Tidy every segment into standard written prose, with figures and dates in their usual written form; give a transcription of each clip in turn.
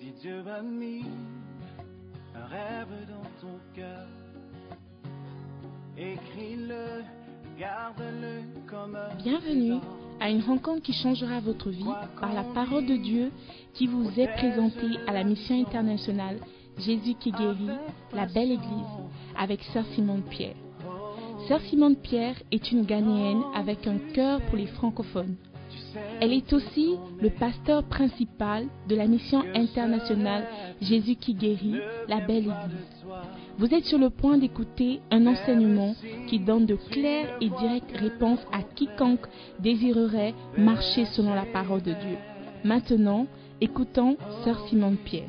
Si Dieu a mis un rêve dans ton cœur, écris-le, garde-le comme un Bienvenue à une rencontre qui changera votre vie par la parole de Dieu qui vous est présentée à la mission internationale Jésus qui guérit, la belle église, avec Sœur Simone Pierre. Sœur Simone Pierre est une Ghanéenne avec un cœur pour les francophones. Elle est aussi le pasteur principal de la mission internationale Jésus qui guérit, la belle église. Vous êtes sur le point d'écouter un enseignement qui donne de claires et directes réponses à quiconque désirerait marcher selon la parole de Dieu. Maintenant, écoutons Sœur Simone Pierre.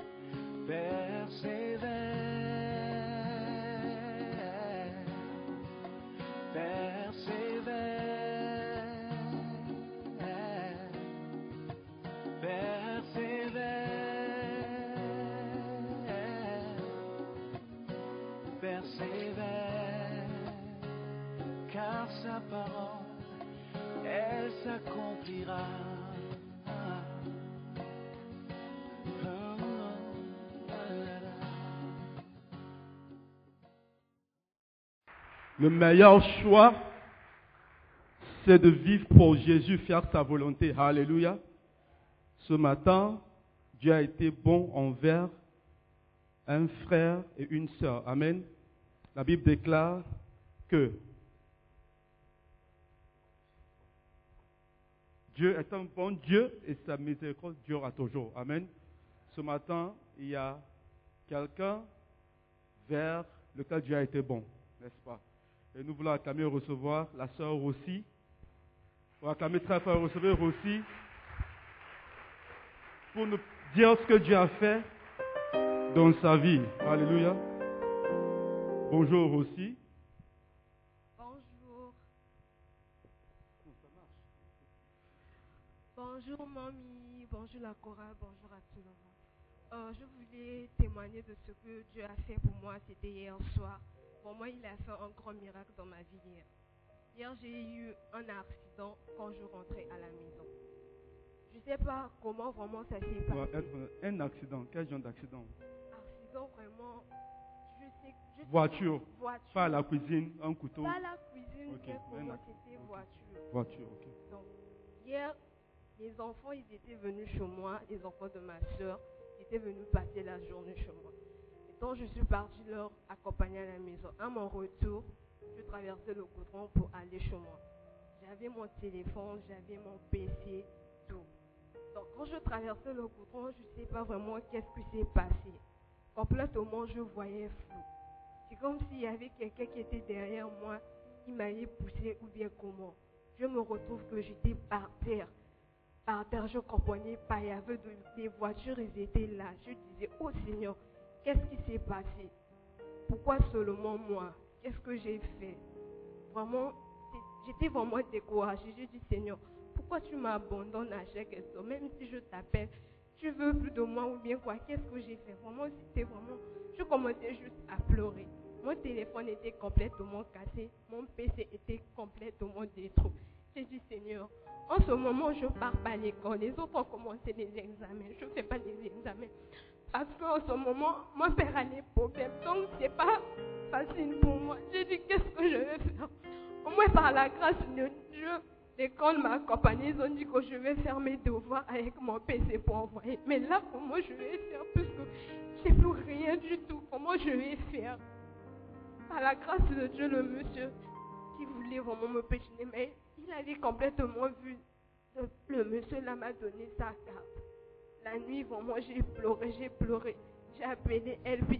Car sa parole, elle s'accomplira. Le meilleur choix, c'est de vivre pour Jésus, faire sa volonté. Alléluia. Ce matin, Dieu a été bon envers un frère et une sœur. Amen. La Bible déclare que Dieu est un bon Dieu et sa miséricorde durera toujours. Amen. Ce matin, il y a quelqu'un vers lequel Dieu a été bon, n'est-ce pas? Et nous voulons acclamer et recevoir la sœur aussi. On va acclamer très fort et recevoir aussi pour nous dire ce que Dieu a fait dans sa vie. Alléluia. Bonjour aussi. Bonjour. Bonjour mamie, bonjour la chorale, bonjour à tout le monde. Je voulais témoigner de ce que Dieu a fait pour moi, c'était hier soir. Pour moi, il a fait un grand miracle dans ma vie hier. Hier, j'ai eu un accident quand je rentrais à la maison. Je ne sais pas comment vraiment ça s'est passé. Un accident, quel genre d'accident? Accident vraiment, voiture. Pas à la cuisine, un couteau. Pas à la cuisine, okay. Comment c'était voiture. Voiture, ok. Donc, hier, les enfants, ils étaient venus chez moi, les enfants de ma soeur, ils étaient venus passer la journée chez moi. Et donc, je suis partie leur accompagner à la maison. À mon retour, je traversais le goudron pour aller chez moi. J'avais mon téléphone, j'avais mon PC, tout. Donc, quand je traversais le goudron, je ne sais pas vraiment qu'est-ce qui s'est passé. Complètement, je voyais flou. C'est comme s'il y avait quelqu'un qui était derrière moi, qui m'avait poussé ou bien comment. Je me retrouve que j'étais par terre. Par terre, je ne comprenais pas. Il y avait des voitures, ils étaient là. Je disais, oh Seigneur, qu'est-ce qui s'est passé? Pourquoi seulement moi? Qu'est-ce que j'ai fait? Vraiment, j'étais vraiment découragée. Je dis, Seigneur, pourquoi tu m'abandonnes à chaque instant? Même si je t'appelle, tu veux plus de moi ou bien quoi? Qu'est-ce que j'ai fait? Vraiment, c'était vraiment... Je commençais juste à pleurer. Mon téléphone était complètement cassé. Mon PC était complètement détruit. J'ai dit, Seigneur, en ce moment, je ne pars pas à l'école. Les autres ont commencé les examens. Je ne fais pas les examens. Parce qu'en ce moment, mon père a des problèmes. Donc, ce n'est pas facile pour moi. J'ai dit, qu'est-ce que je vais faire? Au moins, par la grâce de Dieu, l'école m'a accompagnée. Ils ont dit que je vais faire mes devoirs avec mon PC pour envoyer. Mais là, comment je vais faire? Puisque je n'ai plus rien du tout. Comment je vais faire? Par la grâce de Dieu, le monsieur qui voulait vraiment me pétiner, mais il avait complètement vu. Le monsieur là m'a donné sa carte. La nuit, vraiment, j'ai pleuré. J'ai appelé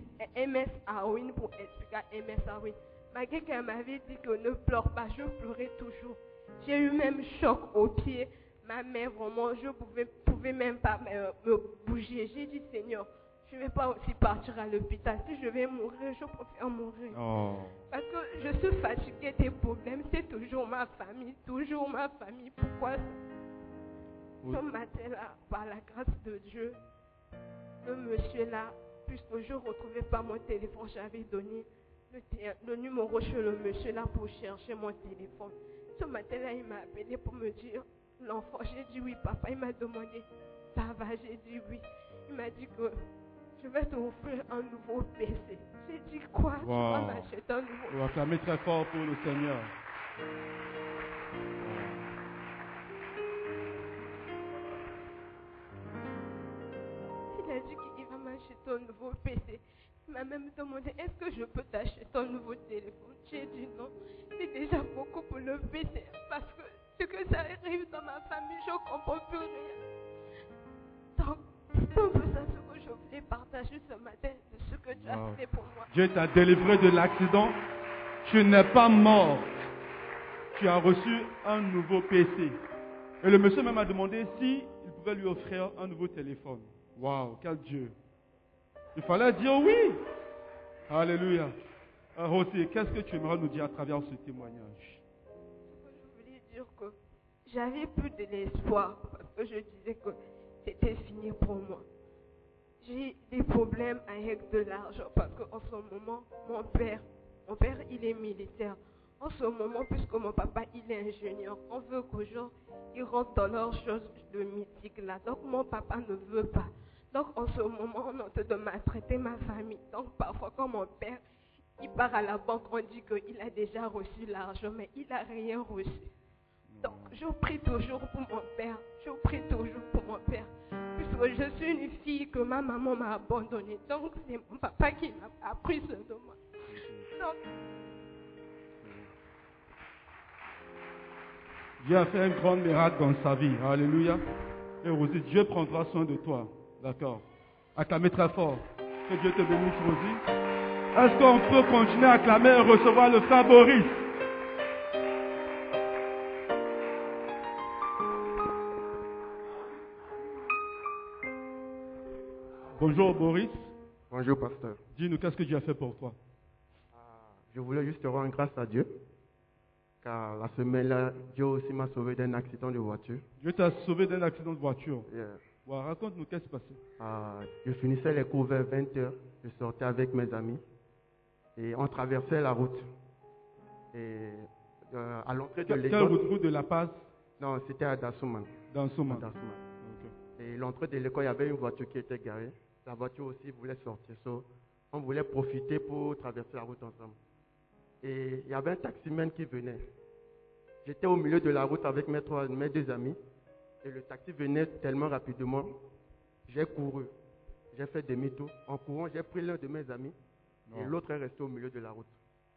MS Arwin pour expliquer à MS Arwin. Malgré qu'elle m'avait dit que ne pleure pas, je pleurais toujours. J'ai eu même choc au pied. Ma mère, vraiment, je pouvais même pas me bouger. J'ai dit, Seigneur, je ne vais pas aussi partir à l'hôpital. Si je vais mourir, je préfère mourir. Oh. Parce que je suis fatiguée des problèmes. C'est toujours ma famille. Pourquoi ce matin-là, par la grâce de Dieu, le monsieur là, puisque je ne retrouvais pas mon téléphone, j'avais donné le numéro chez le monsieur là pour chercher mon téléphone. Ce matin-là, il m'a appelé pour me dire, l'enfant, j'ai dit oui, papa. Il m'a demandé, ça va, j'ai dit oui. il m'a dit que je vais t'offrir un nouveau PC. J'ai dit quoi? Tu vas m'acheter un nouveau. On va acclamer très fort pour le Seigneur. Il a dit qu'il va m'acheter un nouveau PC. Il m'a même demandé, est-ce que je peux t'acheter un nouveau téléphone? J'ai dit non, c'est déjà beaucoup pour le PC. Parce que ce que ça arrive dans ma famille, je ne comprends plus rien. Donc, c'est un peu ça ce que je voulais partager ce matin, de ce que tu as fait pour moi. Dieu t'a délivré de l'accident. Tu n'es pas mort. Tu as reçu un nouveau PC. Et le monsieur même a demandé s'il pouvait lui offrir un nouveau téléphone. Waouh, quel Dieu. Il fallait dire oui. Alléluia. Rosy, qu'est-ce que tu aimerais nous dire à travers ce témoignage? Je voulais dire que j'avais plus de l'espoir parce que je disais que c'était fini pour moi. J'ai des problèmes avec de l'argent parce qu'en ce moment, mon père, il est militaire. En ce moment, puisque mon papa, il est ingénieur, on veut qu'au jour, il rentre dans leurs choses de mythique là. Donc, mon papa ne veut pas. Donc, en ce moment, on est en train de maltraiter ma famille. Donc, parfois, quand mon père, il part à la banque, on dit qu'il a déjà reçu l'argent, mais il n'a rien reçu. Donc, je prie toujours pour mon père. Je prie toujours pour mon père. Puisque je suis une fille que ma maman m'a abandonnée. Donc, c'est mon papa qui m'a appris ce de moi. Donc, Dieu a fait un grand miracle dans sa vie. Alléluia. Et Rosie, Dieu prendra soin de toi. D'accord. Acclamez très fort. Que Dieu te bénisse, Rosie. Est-ce qu'on peut continuer à acclamer et recevoir le frère Boris? Bonjour Boris. Bonjour pasteur. Dis-nous, qu'est-ce que Dieu a fait pour toi? Je voulais juste rendre grâce à Dieu, car la semaine-là, Dieu aussi m'a sauvé d'un accident de voiture. Dieu t'a sauvé d'un accident de voiture. Yeah. Wow, raconte-nous, qu'est-ce qui s'est passé? Je finissais les cours vers 20h, je sortais avec mes amis et on traversait la route. Et à l'entrée de l'école... Quelle route de La Paz? Non, c'était à Dassouman. Dans Souman. Okay. Et l'entrée de l'école, il y avait une voiture qui était garée. La voiture aussi voulait sortir. On voulait profiter pour traverser la route ensemble. Et il y avait un taximène qui venait. J'étais au milieu de la route avec mes deux amis. Et le taxi venait tellement rapidement. J'ai couru. J'ai fait demi-tour. En courant, j'ai pris l'un de mes amis. Et l'autre est resté au milieu de la route.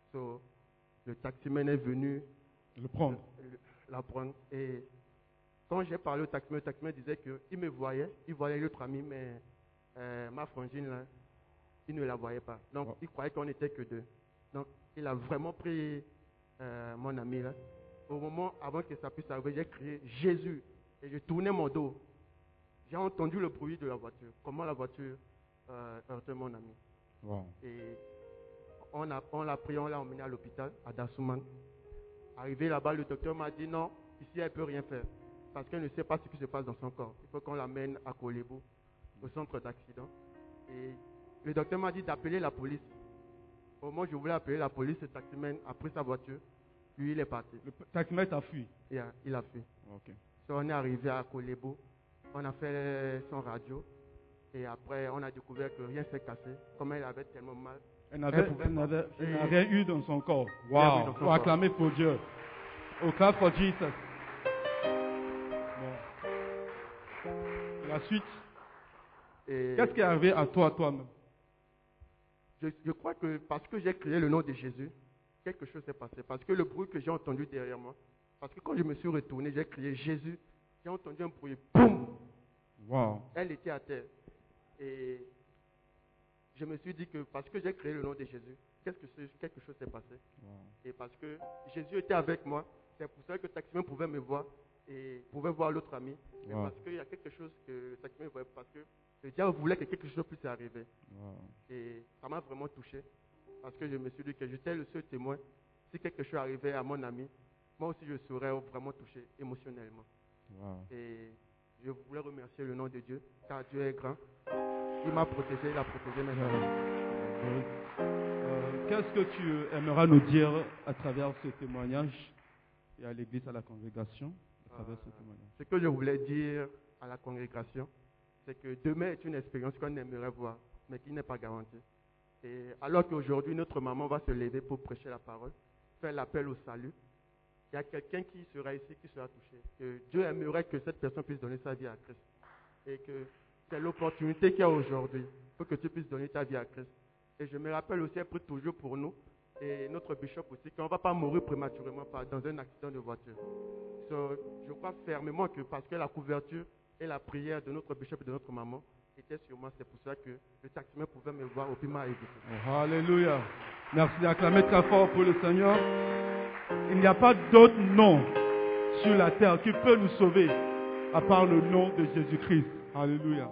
Le taximène est venu le prendre. La prendre. Et quand j'ai parlé au taximène, le taximène disait qu'il me voyait. Il voyait l'autre ami, mais ma frangine, là, il ne la voyait pas. Donc, il croyait qu'on n'était que deux. Donc, il a vraiment pris mon ami, là. Au moment, avant que ça puisse arriver, j'ai crié « Jésus !» et je tournais mon dos. J'ai entendu le bruit de la voiture, comment la voiture heurtait mon ami. Wow. Et on l'a pris, on l'a emmené à l'hôpital, à Dassouman. Arrivé là-bas, le docteur m'a dit non, ici elle ne peut rien faire. Parce qu'elle ne sait pas ce qui se passe dans son corps. Il faut qu'on l'amène à Kolebo, au centre d'accident. Et le docteur m'a dit d'appeler la police. Au moment où je voulais appeler la police, le taximène a pris sa voiture. Lui, il est parti. Le taximène a fui? Yeah, il a fui. Okay. On est arrivé à Kolebo. On a fait son radio. Et après, on a découvert que rien ne s'est cassé. Comme elle avait tellement mal. Elle n'a rien eu dans son corps. Wow. Faut acclamer pour Dieu. Au clap for Jesus. Bon. La suite. Qu'est-ce qui est arrivé à toi-même? Je crois que parce que j'ai crié le nom de Jésus, quelque chose s'est passé. Parce que le bruit que j'ai entendu derrière moi, parce que quand je me suis retourné, j'ai crié Jésus, j'ai entendu un bruit, boum! Wow. Elle était à terre. Et je me suis dit que parce que j'ai crié le nom de Jésus, quelque chose s'est passé. Wow. Et parce que Jésus était avec moi, c'est pour ça que le taximène pouvait me voir et pouvait voir l'autre ami. Mais parce qu'il y a quelque chose que le taximène voyait, parce que le diable voulait que quelque chose puisse arriver. Wow. Et ça m'a vraiment touché. Parce que je me suis dit que j'étais le seul témoin. Si quelque chose arrivait à mon ami, moi aussi je serais vraiment touché émotionnellement. Wow. Et je voulais remercier le nom de Dieu, car Dieu est grand. Il m'a protégé, il a protégé mes amis. Qu'est-ce que tu aimeras nous dire à travers ce témoignage et à l'église, à la congrégation, à travers ce témoignage? Ce que je voulais dire à la congrégation, c'est que demain est une expérience qu'on aimerait voir, mais qui n'est pas garantie. Et alors qu'aujourd'hui, notre maman va se lever pour prêcher la parole, faire l'appel au salut, il y a quelqu'un qui sera ici, qui sera touché. Que Dieu aimerait que cette personne puisse donner sa vie à Christ. Et que c'est l'opportunité qu'il y a aujourd'hui pour que tu puisses donner ta vie à Christ. Et je me rappelle aussi, elle prie toujours pour nous, et notre bishop aussi, qu'on ne va pas mourir prématurément dans un accident de voiture. Je crois fermement que parce que la couverture et la prière de notre bishop et de notre maman était sur moi, c'est pour ça que le taximan pouvait me voir au puis m'a évité. Oh, alléluia. Merci d'acclamer très fort pour le Seigneur. Il n'y a pas d'autre nom sur la terre qui peut nous sauver à part le nom de Jésus-Christ. Alléluia.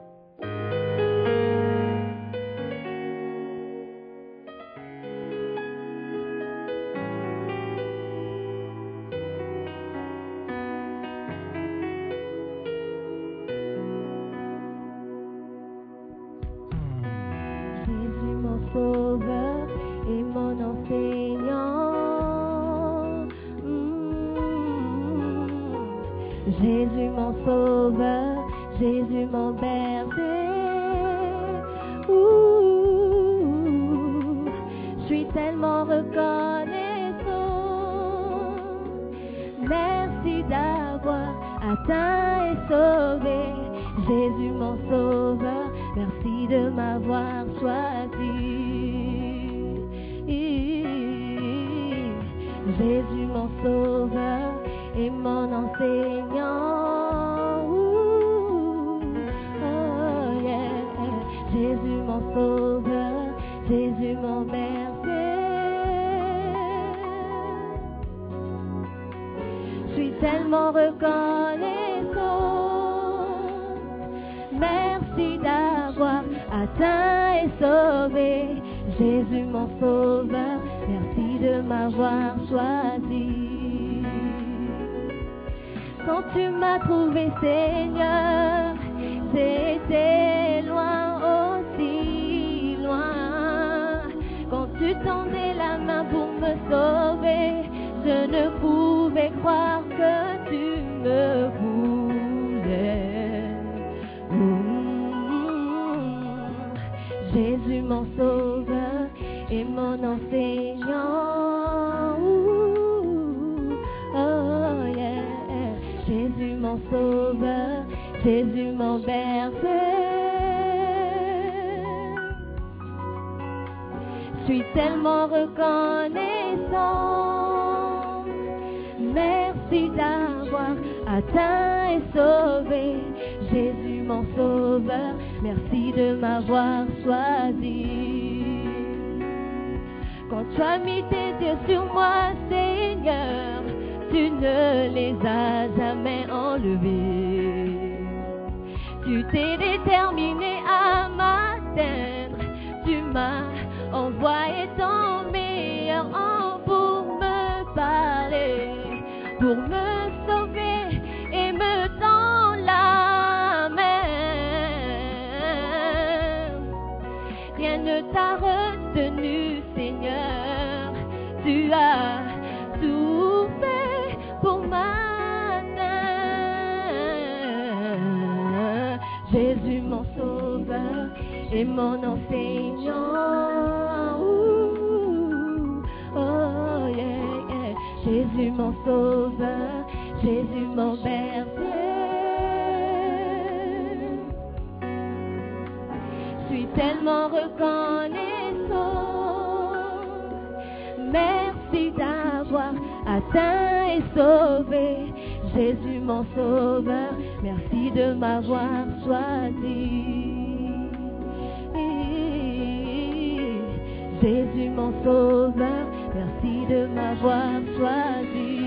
Jésus mon sauveur, Jésus mon berger. Je suis tellement reconnaissant. Merci d'avoir atteint et sauvé. Jésus mon sauveur, merci de m'avoir choisi. Jésus mon sauveur et mon enseignant. Oh yeah. Jésus mon sauveur, Jésus mon berger. Je suis tellement reconnaissant. Merci d'avoir atteint et sauvé. Jésus mon sauveur, merci de m'avoir choisi. Quand tu m'as trouvé Seigneur, j'étais loin, aussi loin. Quand tu tendais la main pour me sauver, je ne pouvais croire que tu me voulais. Jésus mon sauveur et mon enseignant. Oh yeah. Jésus mon sauveur, Jésus mon berger. Je suis tellement reconnaissant. Merci d'avoir atteint et sauvé. Jésus mon sauveur, merci de m'avoir choisi. Quand tu as mis tes yeux sur moi, Seigneur, tu ne les as jamais enlevés. Tu t'es déterminé à m'atteindre. Tu m'as envoyé ton meilleur an pour me parler, pour me sauver et me tendre la main. Rien ne t'a retenu, Seigneur. Tu as tout fait pour m'atteindre. Jésus mon sauveur et mon enseignant. Oh yeah. Jésus mon sauveur, Jésus mon berger. Je suis tellement reconnaissant. Merci d'avoir atteint et sauvé. Jésus mon sauveur, merci de m'avoir choisi. Jésus mon sauveur, merci de m'avoir choisi.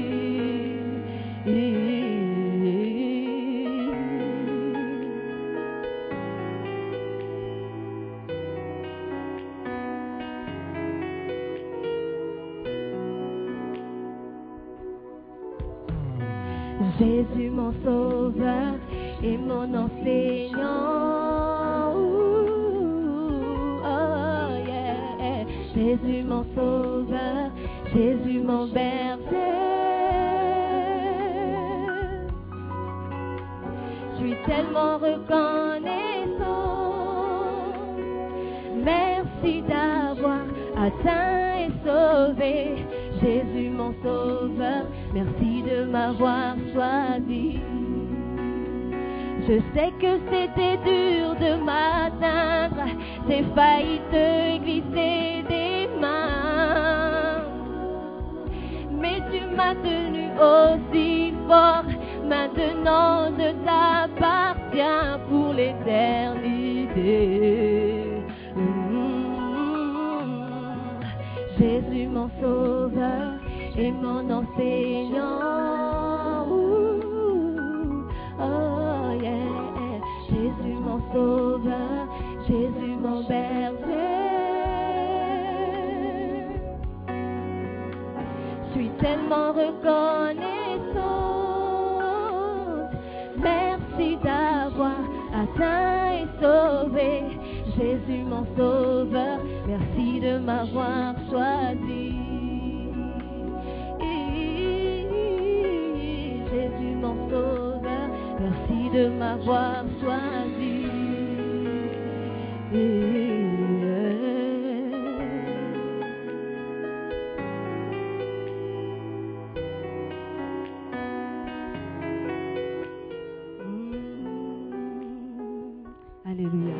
Jésus mon sauveur et mon enseignant. Oh yeah. Jésus mon sauveur, Jésus mon berger. Je suis tellement reconnaissante. Merci d'avoir atteint et sauvé Jésus mon sauveur. Merci de m'avoir choisi. Je sais que c'était dur de m'atteindre, j'ai failli te glisser des mains. Mais tu m'as tenu aussi fort, maintenant je t'appartiens pour l'éternité. Jésus mon sauveur et mon enseignant. Oh yeah. Jésus mon sauveur, Jésus mon berger. Je suis tellement reconnaissante. Merci d'avoir atteint et sauvé Jésus mon sauveur. Merci de m'avoir choisi. Jésus mon sauveur, merci de m'avoir choisi. Alléluia.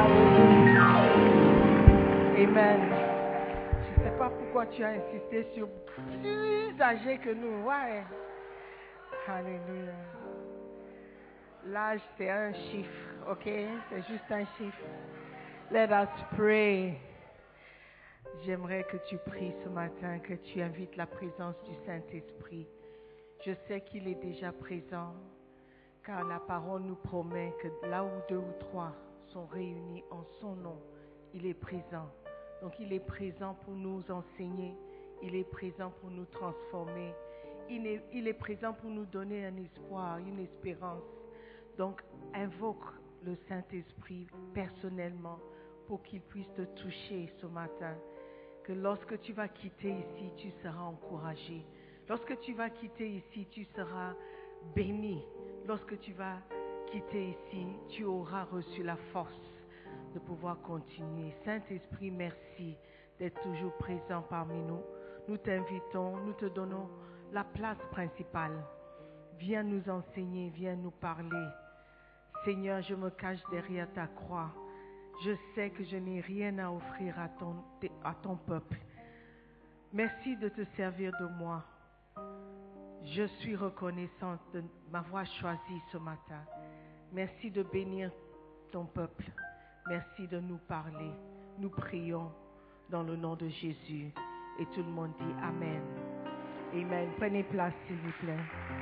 Amen. Je ne sais pas pourquoi tu as insisté sur plus âgé que nous. Ouais. Alléluia. L'âge, c'est un chiffre, ok? C'est juste un chiffre. Let us pray. J'aimerais que tu pries ce matin, que tu invites la présence du Saint-Esprit. Je sais qu'il est déjà présent, car la parole nous promet que là où 2 ou 3 sont réunis en son nom, il est présent. Donc il est présent pour nous enseigner, il est présent pour nous transformer, il est présent pour nous donner un espoir, une espérance. Donc invoque le Saint-Esprit personnellement pour qu'il puisse te toucher ce matin. Que lorsque tu vas quitter ici, tu seras encouragé. Lorsque tu vas quitter ici, tu seras béni. Lorsque tu vas quitter ici, tu auras reçu la force de pouvoir continuer. Saint-Esprit, merci d'être toujours présent parmi nous. Nous t'invitons, nous te donnons la place principale. Viens nous enseigner, viens nous parler. Seigneur, je me cache derrière ta croix. Je sais que je n'ai rien à offrir à ton peuple. Merci de te servir de moi. Je suis reconnaissante de m'avoir choisi ce matin. Merci de bénir ton peuple. Merci de nous parler. Nous prions dans le nom de Jésus. Et tout le monde dit Amen. Amen. Prenez place, s'il vous plaît.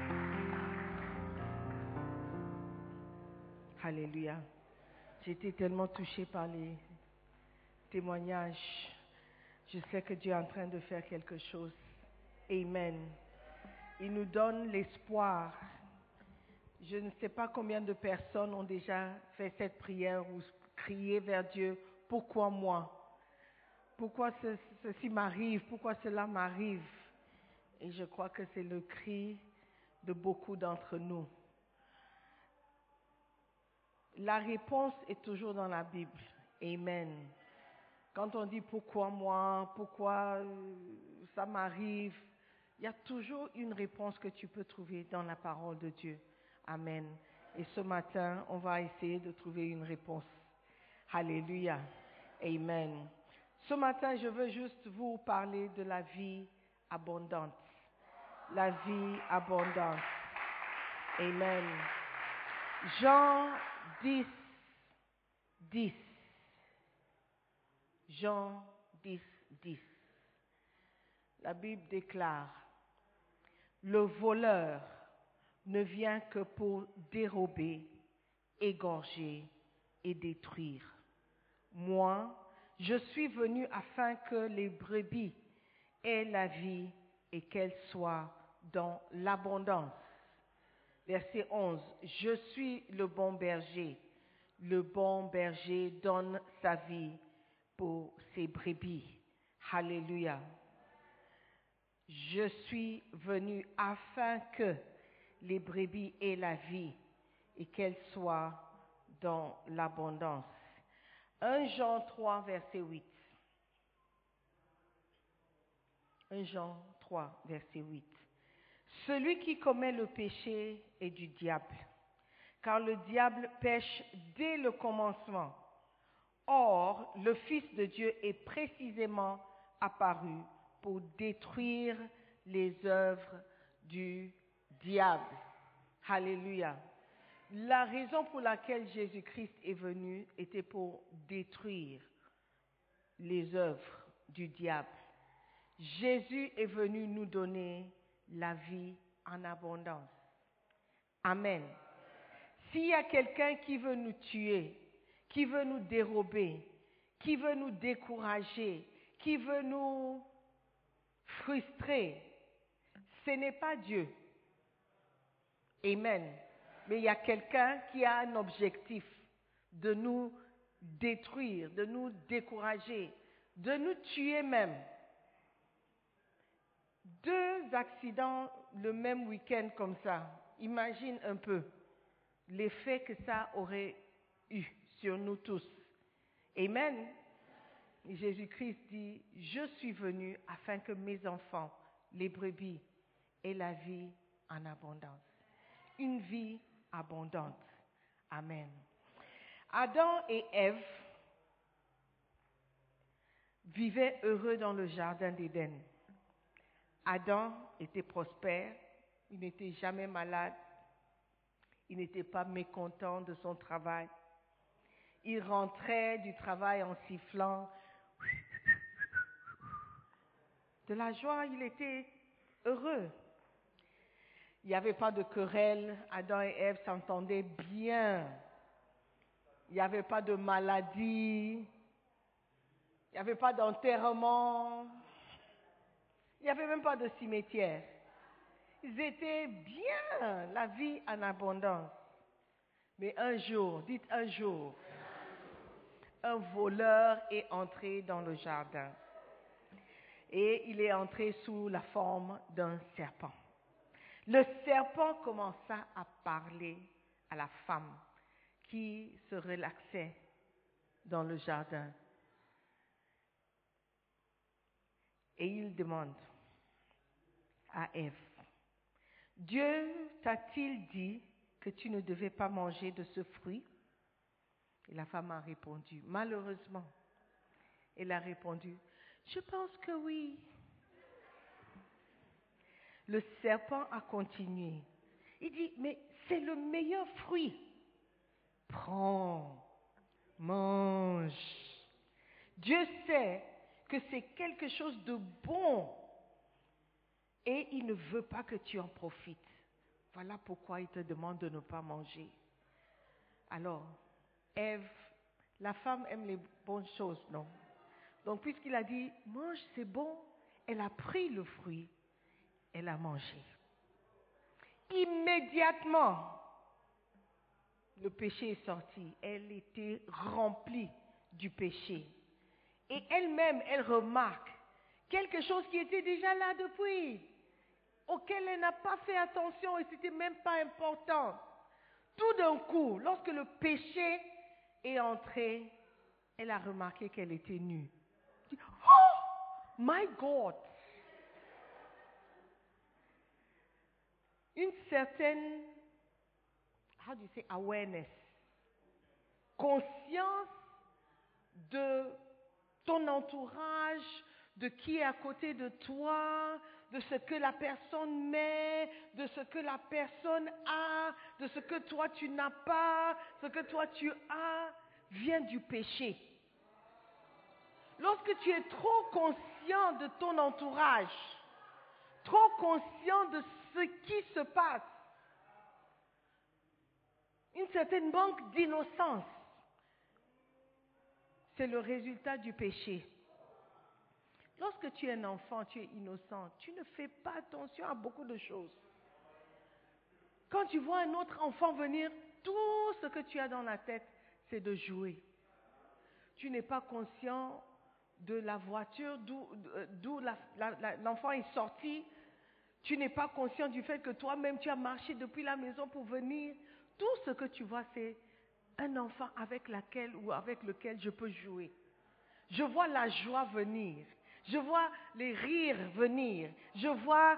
Alléluia. J'ai été tellement touchée par les témoignages. Je sais que Dieu est en train de faire quelque chose. Amen. Il nous donne l'espoir. Je ne sais pas combien de personnes ont déjà fait cette prière ou crié vers Dieu. Pourquoi moi? Pourquoi ceci m'arrive? Pourquoi cela m'arrive? Et je crois que c'est le cri de beaucoup d'entre nous. La réponse est toujours dans la Bible. Amen. Quand on dit pourquoi moi, pourquoi ça m'arrive, il y a toujours une réponse que tu peux trouver dans la parole de Dieu. Amen. Et ce matin, on va essayer de trouver une réponse. Alléluia. Amen. Ce matin, je veux juste vous parler de la vie abondante. La vie abondante. Amen. Jean 10, 10. Jean 10, 10. La Bible déclare, le voleur ne vient que pour dérober, égorger et détruire. Moi, je suis venu afin que les brebis aient la vie et qu'elles soient dans l'abondance. Verset 11. Je suis le bon berger. Le bon berger donne sa vie pour ses brebis. Alléluia. Je suis venu afin que les brebis aient la vie et qu'elle soit dans l'abondance. 1 Jean 3, verset 8. 1 Jean 3, verset 8. Celui qui commet le péché est du diable, car le diable pêche dès le commencement. Or, le Fils de Dieu est précisément apparu pour détruire les œuvres du diable. Alléluia. La raison pour laquelle Jésus-Christ est venu était pour détruire les œuvres du diable. Jésus est venu nous donner la vie en abondance. Amen. S'il y a quelqu'un qui veut nous tuer, qui veut nous dérober, qui veut nous décourager, qui veut nous frustrer, ce n'est pas Dieu. Amen. Mais il y a quelqu'un qui a un objectif de nous détruire, de nous décourager, de nous tuer même. 2 accidents le même week-end comme ça. Imagine un peu l'effet que ça aurait eu sur nous tous. Amen. Jésus-Christ dit, je suis venu afin que mes enfants, les brebis, aient la vie en abondance. Une vie abondante. Amen. Adam et Ève vivaient heureux dans le jardin d'Éden. Adam était prospère, il n'était jamais malade, il n'était pas mécontent de son travail. Il rentrait du travail en sifflant. De la joie, il était heureux. Il n'y avait pas de querelle, Adam et Ève s'entendaient bien. Il n'y avait pas de maladie, il n'y avait pas d'enterrement, il n'y avait même pas de cimetière. Ils étaient bien, la vie en abondance. Mais un jour, dites un jour, un voleur est entré dans le jardin. Et il est entré sous la forme d'un serpent. Le serpent commença à parler à la femme qui se relaxait dans le jardin. Et il demande à Ève, Dieu t'a-t-il dit que tu ne devais pas manger de ce fruit? Et la femme a répondu, malheureusement. Elle a répondu, je pense que oui. Le serpent a continué. Il dit, mais c'est le meilleur fruit. Prends, mange. Dieu sait que c'est quelque chose de bon et il ne veut pas que tu en profites. Voilà pourquoi il te demande de ne pas manger. Alors, Ève, la femme aime les bonnes choses, non? Donc, puisqu'il a dit, mange, c'est bon, elle a pris le fruit, elle a mangé. Immédiatement, le péché est sorti. Elle était remplie du péché. Et elle-même, elle remarque quelque chose qui était déjà là depuis, auquel elle n'a pas fait attention et c'était même pas important. Tout d'un coup, lorsque le péché est entré, elle a remarqué qu'elle était nue. Elle dit, oh, my God! Une certaine, how do you say, awareness, conscience de ton entourage, de qui est à côté de toi, de ce que la personne met, de ce que la personne a, de ce que toi tu n'as pas, ce que toi tu as, vient du péché. Lorsque tu es trop conscient de ton entourage, trop conscient de ce qui se passe, une certaine manque d'innocence, c'est le résultat du péché. Lorsque tu es un enfant, tu es innocent, tu ne fais pas attention à beaucoup de choses. Quand tu vois un autre enfant venir, tout ce que tu as dans la tête, c'est de jouer. Tu n'es pas conscient de la voiture d'où l'enfant est sorti. Tu n'es pas conscient du fait que toi-même, tu as marché depuis la maison pour venir. Tout ce que tu vois, c'est un enfant avec lequel je peux jouer. Je vois la joie venir. Je vois les rires venir. Je vois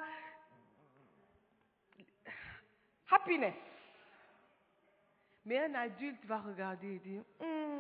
happiness. Mais un adulte va regarder et dire,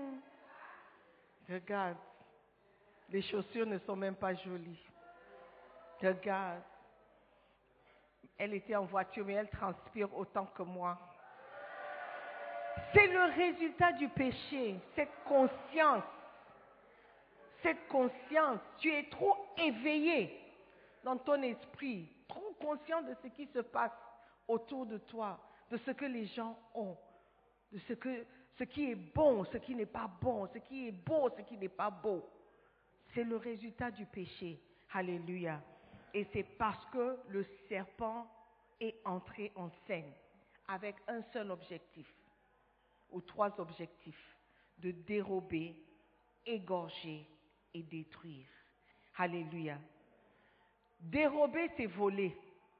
regarde, les chaussures ne sont même pas jolies. Regarde, elle était en voiture, mais elle transpire autant que moi. C'est le résultat du péché, cette conscience. Cette conscience, tu es trop éveillé dans ton esprit, trop conscient de ce qui se passe autour de toi, de ce que les gens ont, de ce qui est bon, ce qui n'est pas bon, ce qui est beau, ce qui n'est pas beau. C'est le résultat du péché. Alléluia. Et c'est parce que le serpent est entré en scène avec un seul objectif, ou trois objectifs, de dérober, égorger et détruire. Alléluia. Dérober, c'est voler.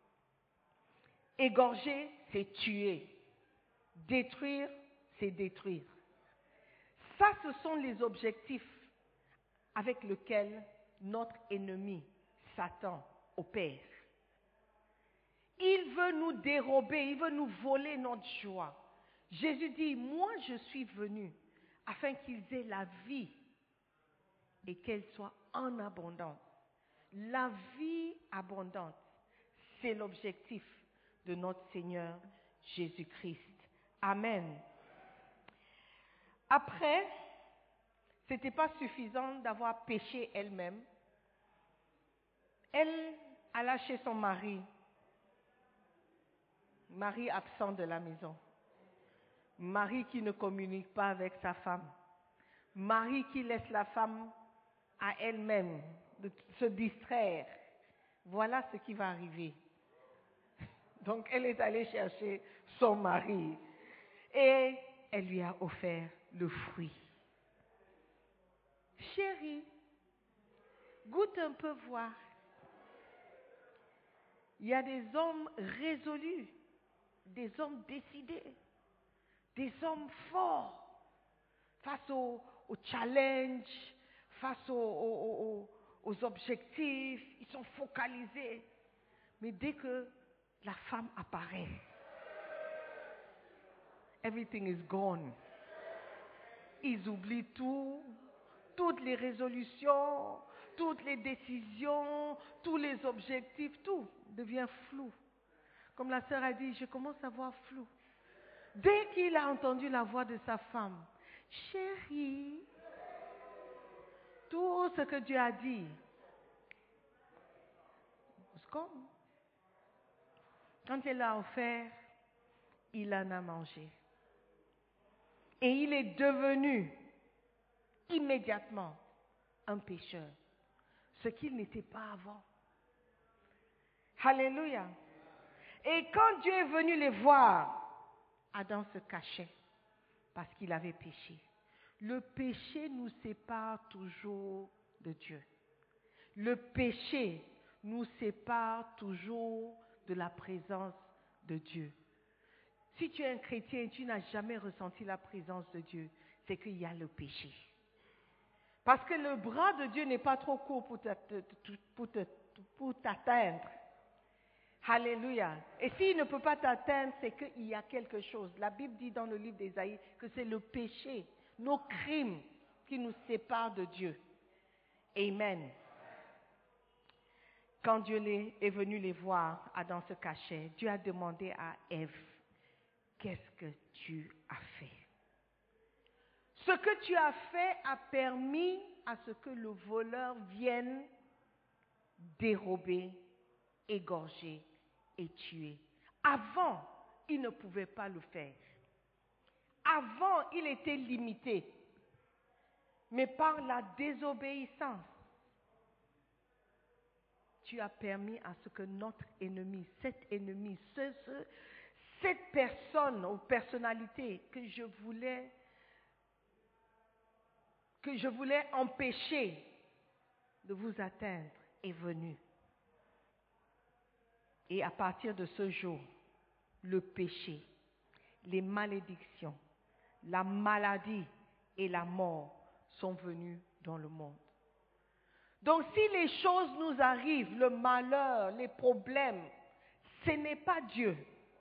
Égorger, c'est tuer. Détruire, c'est détruire. Ça, ce sont les objectifs avec lesquels notre ennemi, Satan, opère. Il veut nous dérober, il veut nous voler notre joie. Jésus dit, moi je suis venu afin qu'ils aient la vie et qu'elle soit en abondance. La vie abondante, c'est l'objectif de notre Seigneur Jésus-Christ. Amen. Après, ce n'était pas suffisant d'avoir péché elle-même. Elle alla chez son mari absent de la maison, mari qui ne communique pas avec sa femme, mari qui laisse la femme à elle-même de se distraire. Voilà ce qui va arriver. Donc elle est allée chercher son mari et elle lui a offert le fruit. Chérie, goûte un peu voir. Il y a des hommes résolus, des hommes décidés, des hommes forts face aux challenges, face aux objectifs. Ils sont focalisés. Mais dès que la femme apparaît, everything is gone. Ils oublient tout, toutes les résolutions, toutes les décisions, tous les objectifs, tout devient flou. Comme la sœur a dit, je commence à voir flou. Dès qu'il a entendu la voix de sa femme, chérie, tout ce que Dieu a dit, c'est comme quand elle l'a offert, il en a mangé. Et il est devenu immédiatement un pécheur, ce qu'il n'était pas avant. Alléluia. Et quand Dieu est venu les voir, Adam se cachait parce qu'il avait péché. Le péché nous sépare toujours de Dieu. Le péché nous sépare toujours de la présence de Dieu. Si tu es un chrétien et tu n'as jamais ressenti la présence de Dieu, c'est qu'il y a le péché. Parce que le bras de Dieu n'est pas trop court pour t'atteindre. Alléluia. Et s'il ne peut pas t'atteindre, c'est qu'il y a quelque chose. La Bible dit dans le livre d'Ésaïe que c'est le péché, nos crimes qui nous séparent de Dieu. Amen. Quand Dieu est venu les voir, Adam se cachait. Dieu a demandé à Ève, qu'est-ce que tu as fait? Ce que tu as fait a permis à ce que le voleur vienne dérober, égorger et tuer. Avant, il ne pouvait pas le faire. Avant, il était limité. Mais par la désobéissance, tu as permis à ce que notre ennemi, cette personne ou personnalité que je voulais empêcher de vous atteindre est venue. Et à partir de ce jour, le péché, les malédictions, la maladie et la mort sont venues dans le monde. Donc si les choses nous arrivent, le malheur, les problèmes, ce n'est pas Dieu.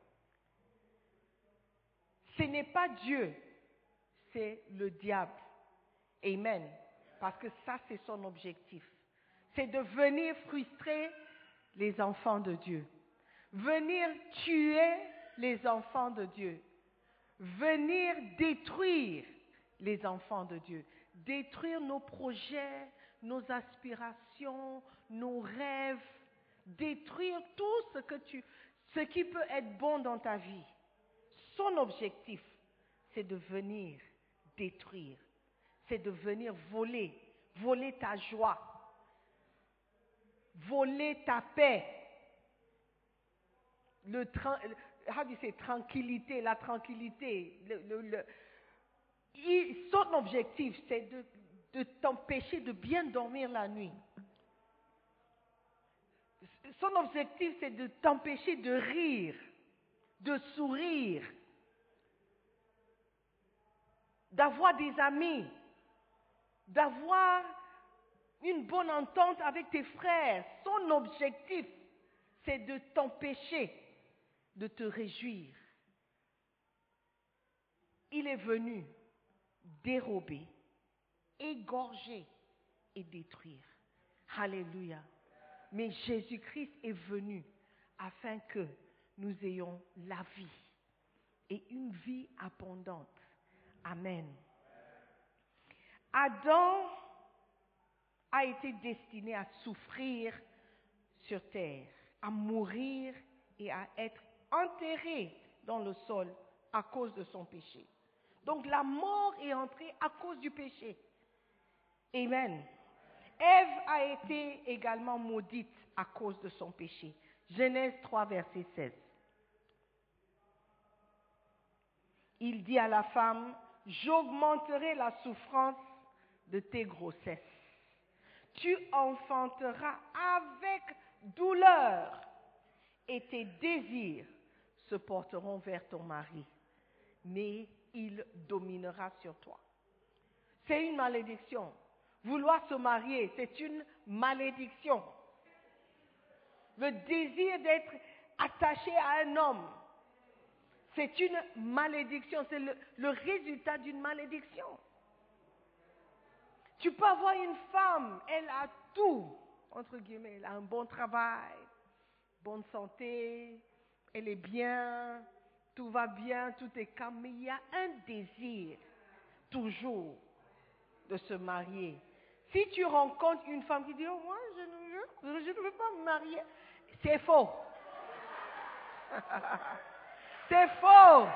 Ce n'est pas Dieu, c'est le diable. Amen. Parce que ça, c'est son objectif. C'est de venir frustrer les enfants de Dieu. Venir tuer les enfants de Dieu. Venir détruire les enfants de Dieu. Détruire nos projets, nos aspirations, nos rêves. Détruire tout ce qui peut être bon dans ta vie. Son objectif, c'est de venir détruire. C'est de venir voler ta joie, voler ta paix, tranquillité, la tranquillité. Son objectif, c'est de t'empêcher de bien dormir la nuit. Son objectif, c'est de t'empêcher de rire, de sourire, d'avoir des amis, d'avoir une bonne entente avec tes frères. Son objectif, c'est de t'empêcher de te réjouir. Il est venu dérober, égorger et détruire. Alléluia. Mais Jésus-Christ est venu afin que nous ayons la vie et une vie abondante. Amen. Adam a été destiné à souffrir sur terre, à mourir et à être enterré dans le sol à cause de son péché. Donc la mort est entrée à cause du péché. Amen. Ève a été également maudite à cause de son péché. Genèse 3, verset 16. Il dit à la femme, j'augmenterai la souffrance de tes grossesses. Tu enfanteras avec douleur et tes désirs se porteront vers ton mari, mais il dominera sur toi. C'est une malédiction. Vouloir se marier, c'est une malédiction. Le désir d'être attaché à un homme, c'est une malédiction. C'est le résultat d'une malédiction. Tu peux avoir une femme, elle a tout, entre guillemets, elle a un bon travail, bonne santé, elle est bien, tout va bien, tout est calme, mais il y a un désir, toujours, de se marier. Si tu rencontres une femme qui dit, oh, moi, je ne veux pas me marier, c'est faux. C'est faux.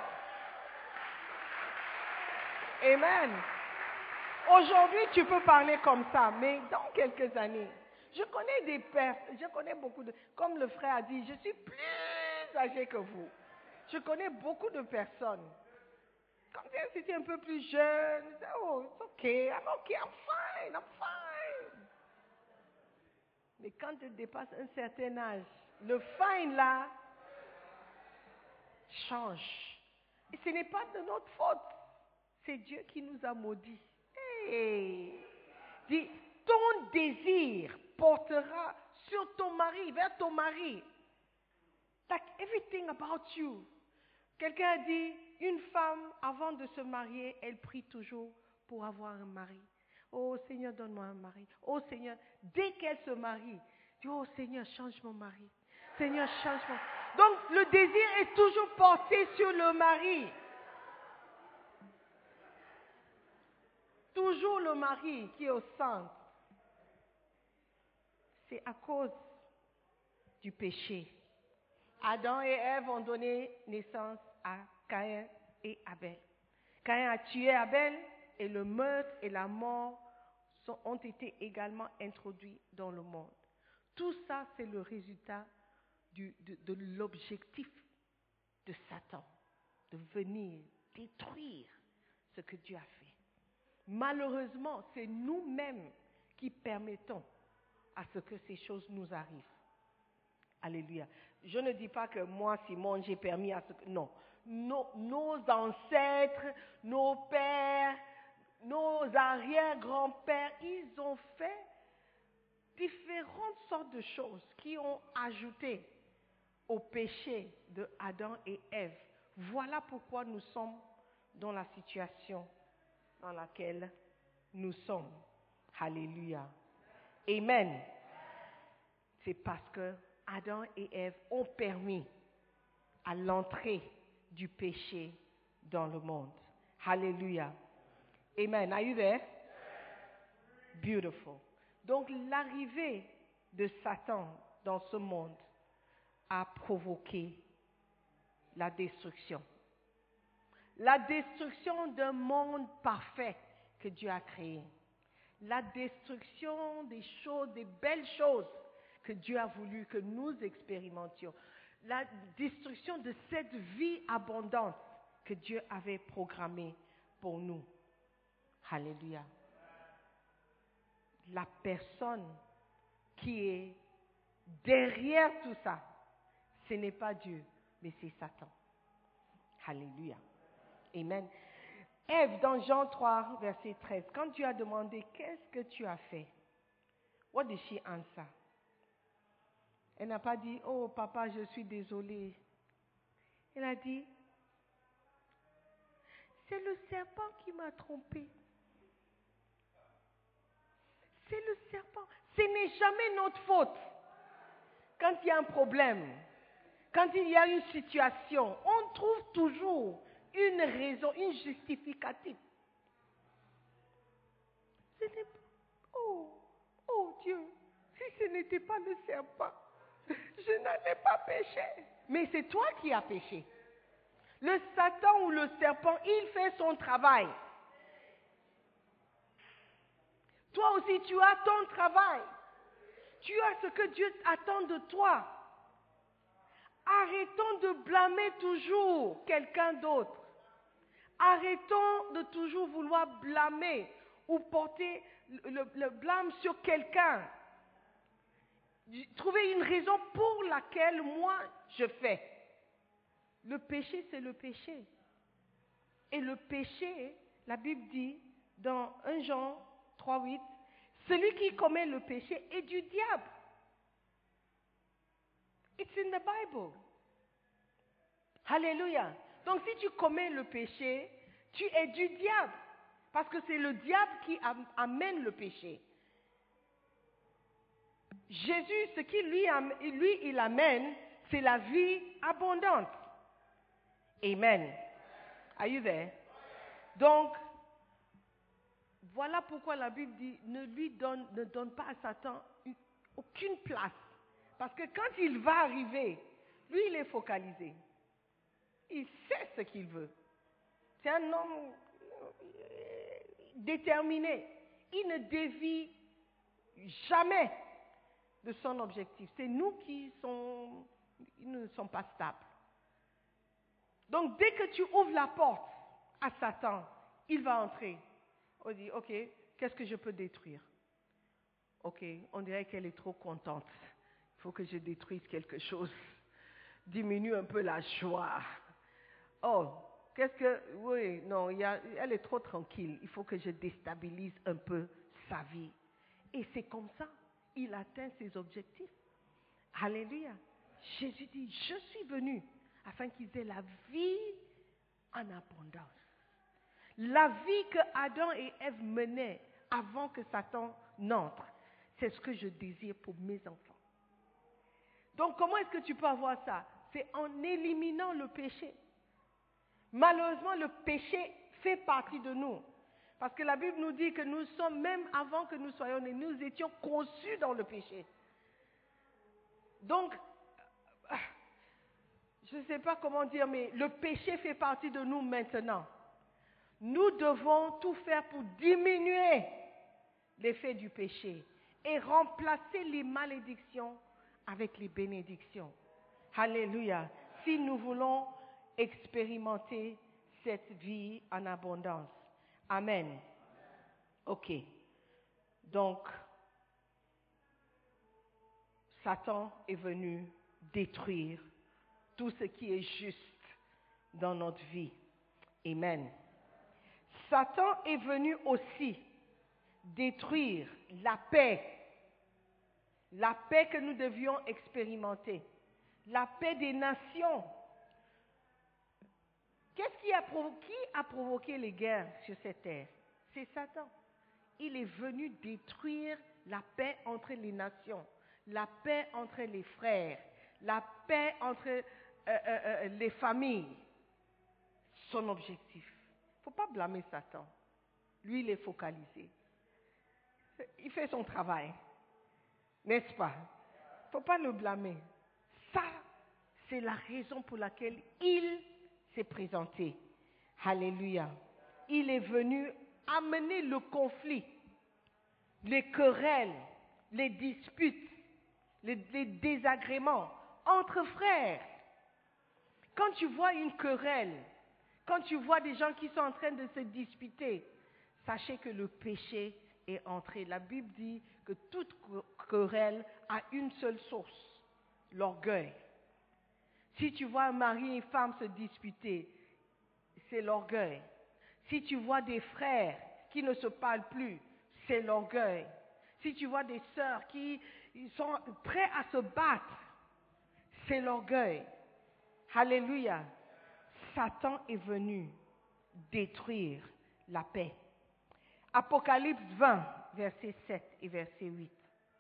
Amen. Aujourd'hui, tu peux parler comme ça, mais dans quelques années, je connais beaucoup de, comme le frère a dit, je suis plus âgé que vous. Je connais beaucoup de personnes. Quand c'était un peu plus jeune, je disais, oh, it's okay, I'm fine. Mais quand tu dépasses un certain âge, le fine là change. Et ce n'est pas de notre faute. C'est Dieu qui nous a maudits. Hey. Dis, ton désir portera sur ton mari, vers ton mari. Like everything about you. Quelqu'un a dit, une femme, avant de se marier, elle prie toujours pour avoir un mari. Oh Seigneur, donne-moi un mari. Oh Seigneur, dès qu'elle se marie, dit, oh Seigneur, change mon mari. Seigneur, change mon... Donc, le désir est toujours porté sur le mari. Toujours le mari qui est au centre. C'est à cause du péché. Adam et Ève ont donné naissance à Caïn et Abel. Caïn a tué Abel et le meurtre et la mort ont été également introduits dans le monde. Tout ça, c'est le résultat de l'objectif de Satan, de venir détruire ce que Dieu a fait. Malheureusement, c'est nous-mêmes qui permettons à ce que ces choses nous arrivent. Alléluia. Je ne dis pas que moi, Simone, j'ai permis à ce que... Non. nos ancêtres, nos pères, nos arrière-grands-pères, ils ont fait différentes sortes de choses qui ont ajouté au péché de Adam et Ève. Voilà pourquoi nous sommes dans la situation dans laquelle nous sommes. Alléluia. Amen. C'est parce que Adam et Ève ont permis à l'entrée du péché dans le monde. Alléluia. Amen. Are you there? Beautiful. Donc l'arrivée de Satan dans ce monde a provoqué la destruction. La destruction d'un monde parfait que Dieu a créé. La destruction des choses, des belles choses que Dieu a voulu que nous expérimentions. La destruction de cette vie abondante que Dieu avait programmée pour nous. Alléluia. La personne qui est derrière tout ça, ce n'est pas Dieu, mais c'est Satan. Alléluia. Amen. Ève, dans Jean 3, verset 13, quand Dieu a demandé « Qu'est-ce que tu as fait ?» What did she answer? Elle n'a pas dit « Oh papa, je suis désolée. » Elle a dit « C'est le serpent qui m'a trompée. C'est le serpent. Ce n'est jamais notre faute. Quand il y a un problème, quand il y a une situation, on trouve toujours une raison, une justificative. Ce n'est pas... Oh Dieu, si ce n'était pas le serpent, je n'allais pas pécher. Mais c'est toi qui as péché. Le Satan ou le serpent, il fait son travail. Toi aussi, tu as ton travail. Tu as ce que Dieu attend de toi. Arrêtons de blâmer toujours quelqu'un d'autre. Arrêtons de toujours vouloir blâmer ou porter le blâme sur quelqu'un. Trouver une raison pour laquelle moi je fais. Le péché, c'est le péché. Et le péché, la Bible dit dans 1 Jean 3:8, celui qui commet le péché est du diable. It's in the Bible. Alléluia. Donc si tu commets le péché, tu es du diable. Parce que c'est le diable qui amène le péché. Jésus, ce qu'il lui il amène, c'est la vie abondante. Amen. Are you there? Donc, voilà pourquoi la Bible dit, ne donne pas à Satan aucune place. Parce que quand il va arriver, lui il est focalisé. Il sait ce qu'il veut. C'est un homme déterminé. Il ne dévie jamais de son objectif. C'est nous qui ne sommes pas stables. Donc dès que tu ouvres la porte à Satan, il va entrer. On dit, ok, qu'est-ce que je peux détruire? Ok, on dirait qu'elle est trop contente. Il faut que je détruise quelque chose. Diminue un peu la joie. Oh, oui, non, elle est trop tranquille. Il faut que je déstabilise un peu sa vie. Et c'est comme ça, il atteint ses objectifs. Alléluia. Jésus dit, je suis venu afin qu'ils aient la vie en abondance. La vie que Adam et Ève menaient avant que Satan n'entre, c'est ce que je désire pour mes enfants. Donc comment est-ce que tu peux avoir ça? C'est en éliminant le péché. Malheureusement, le péché fait partie de nous. Parce que la Bible nous dit que nous sommes, même avant que nous soyons nés, nous étions conçus dans le péché. Donc, je ne sais pas comment dire, mais le péché fait partie de nous maintenant. Nous devons tout faire pour diminuer l'effet du péché et remplacer les malédictions avec les bénédictions. Alléluia. Si nous voulons expérimenter cette vie en abondance. Amen. Ok. Donc, Satan est venu détruire tout ce qui est juste dans notre vie. Amen. Satan est venu aussi détruire la paix que nous devions expérimenter, la paix des nations. Qui a provoqué les guerres sur cette terre? C'est Satan. Il est venu détruire la paix entre les nations, la paix entre les frères, la paix entre les familles. Son objectif. Il ne faut pas blâmer Satan. Lui, il est focalisé. Il fait son travail. N'est-ce pas? Il ne faut pas le blâmer. Ça, c'est la raison pour laquelle il s'est présenté. Alléluia. Il est venu amener le conflit, les querelles, les disputes, les désagréments entre frères. Quand tu vois une querelle, quand tu vois des gens qui sont en train de se disputer, sachez que le péché est entré. La Bible dit que toute querelle a une seule source, l'orgueil. Si tu vois un mari et une femme se disputer, c'est l'orgueil. Si tu vois des frères qui ne se parlent plus, c'est l'orgueil. Si tu vois des sœurs qui sont prêts à se battre, c'est l'orgueil. Alléluia. Satan est venu détruire la paix. Apocalypse 20, versets 7 et verset 8.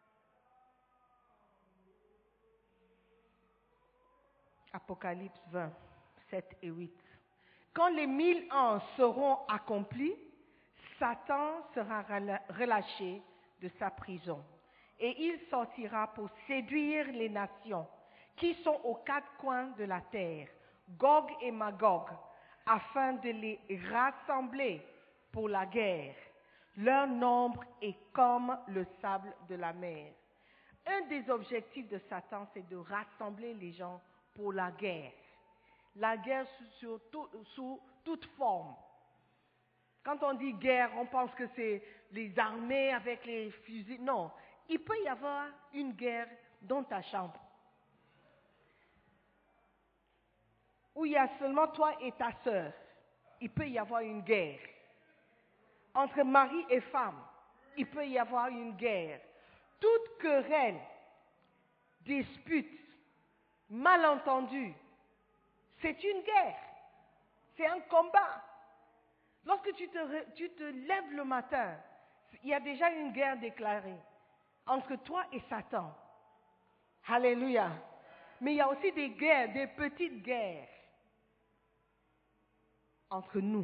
Apocalypse 20, 7 et 8. Quand les 1000 ans seront accomplis, Satan sera relâché de sa prison et il sortira pour séduire les nations qui sont aux quatre coins de la terre, Gog et Magog, afin de les rassembler pour la guerre. Leur nombre est comme le sable de la mer. Un des objectifs de Satan, c'est de rassembler les gens pour la guerre. La guerre sous toute forme. Quand on dit guerre, on pense que c'est les armées avec les fusils. Non, il peut y avoir une guerre dans ta chambre. Où il y a seulement toi et ta sœur. Il peut y avoir une guerre. Entre mari et femme, il peut y avoir une guerre. Toute querelle, dispute, malentendu, c'est une guerre. C'est un combat. Lorsque tu te lèves le matin, il y a déjà une guerre déclarée entre toi et Satan. Alléluia. Mais il y a aussi des guerres, des petites guerres entre nous.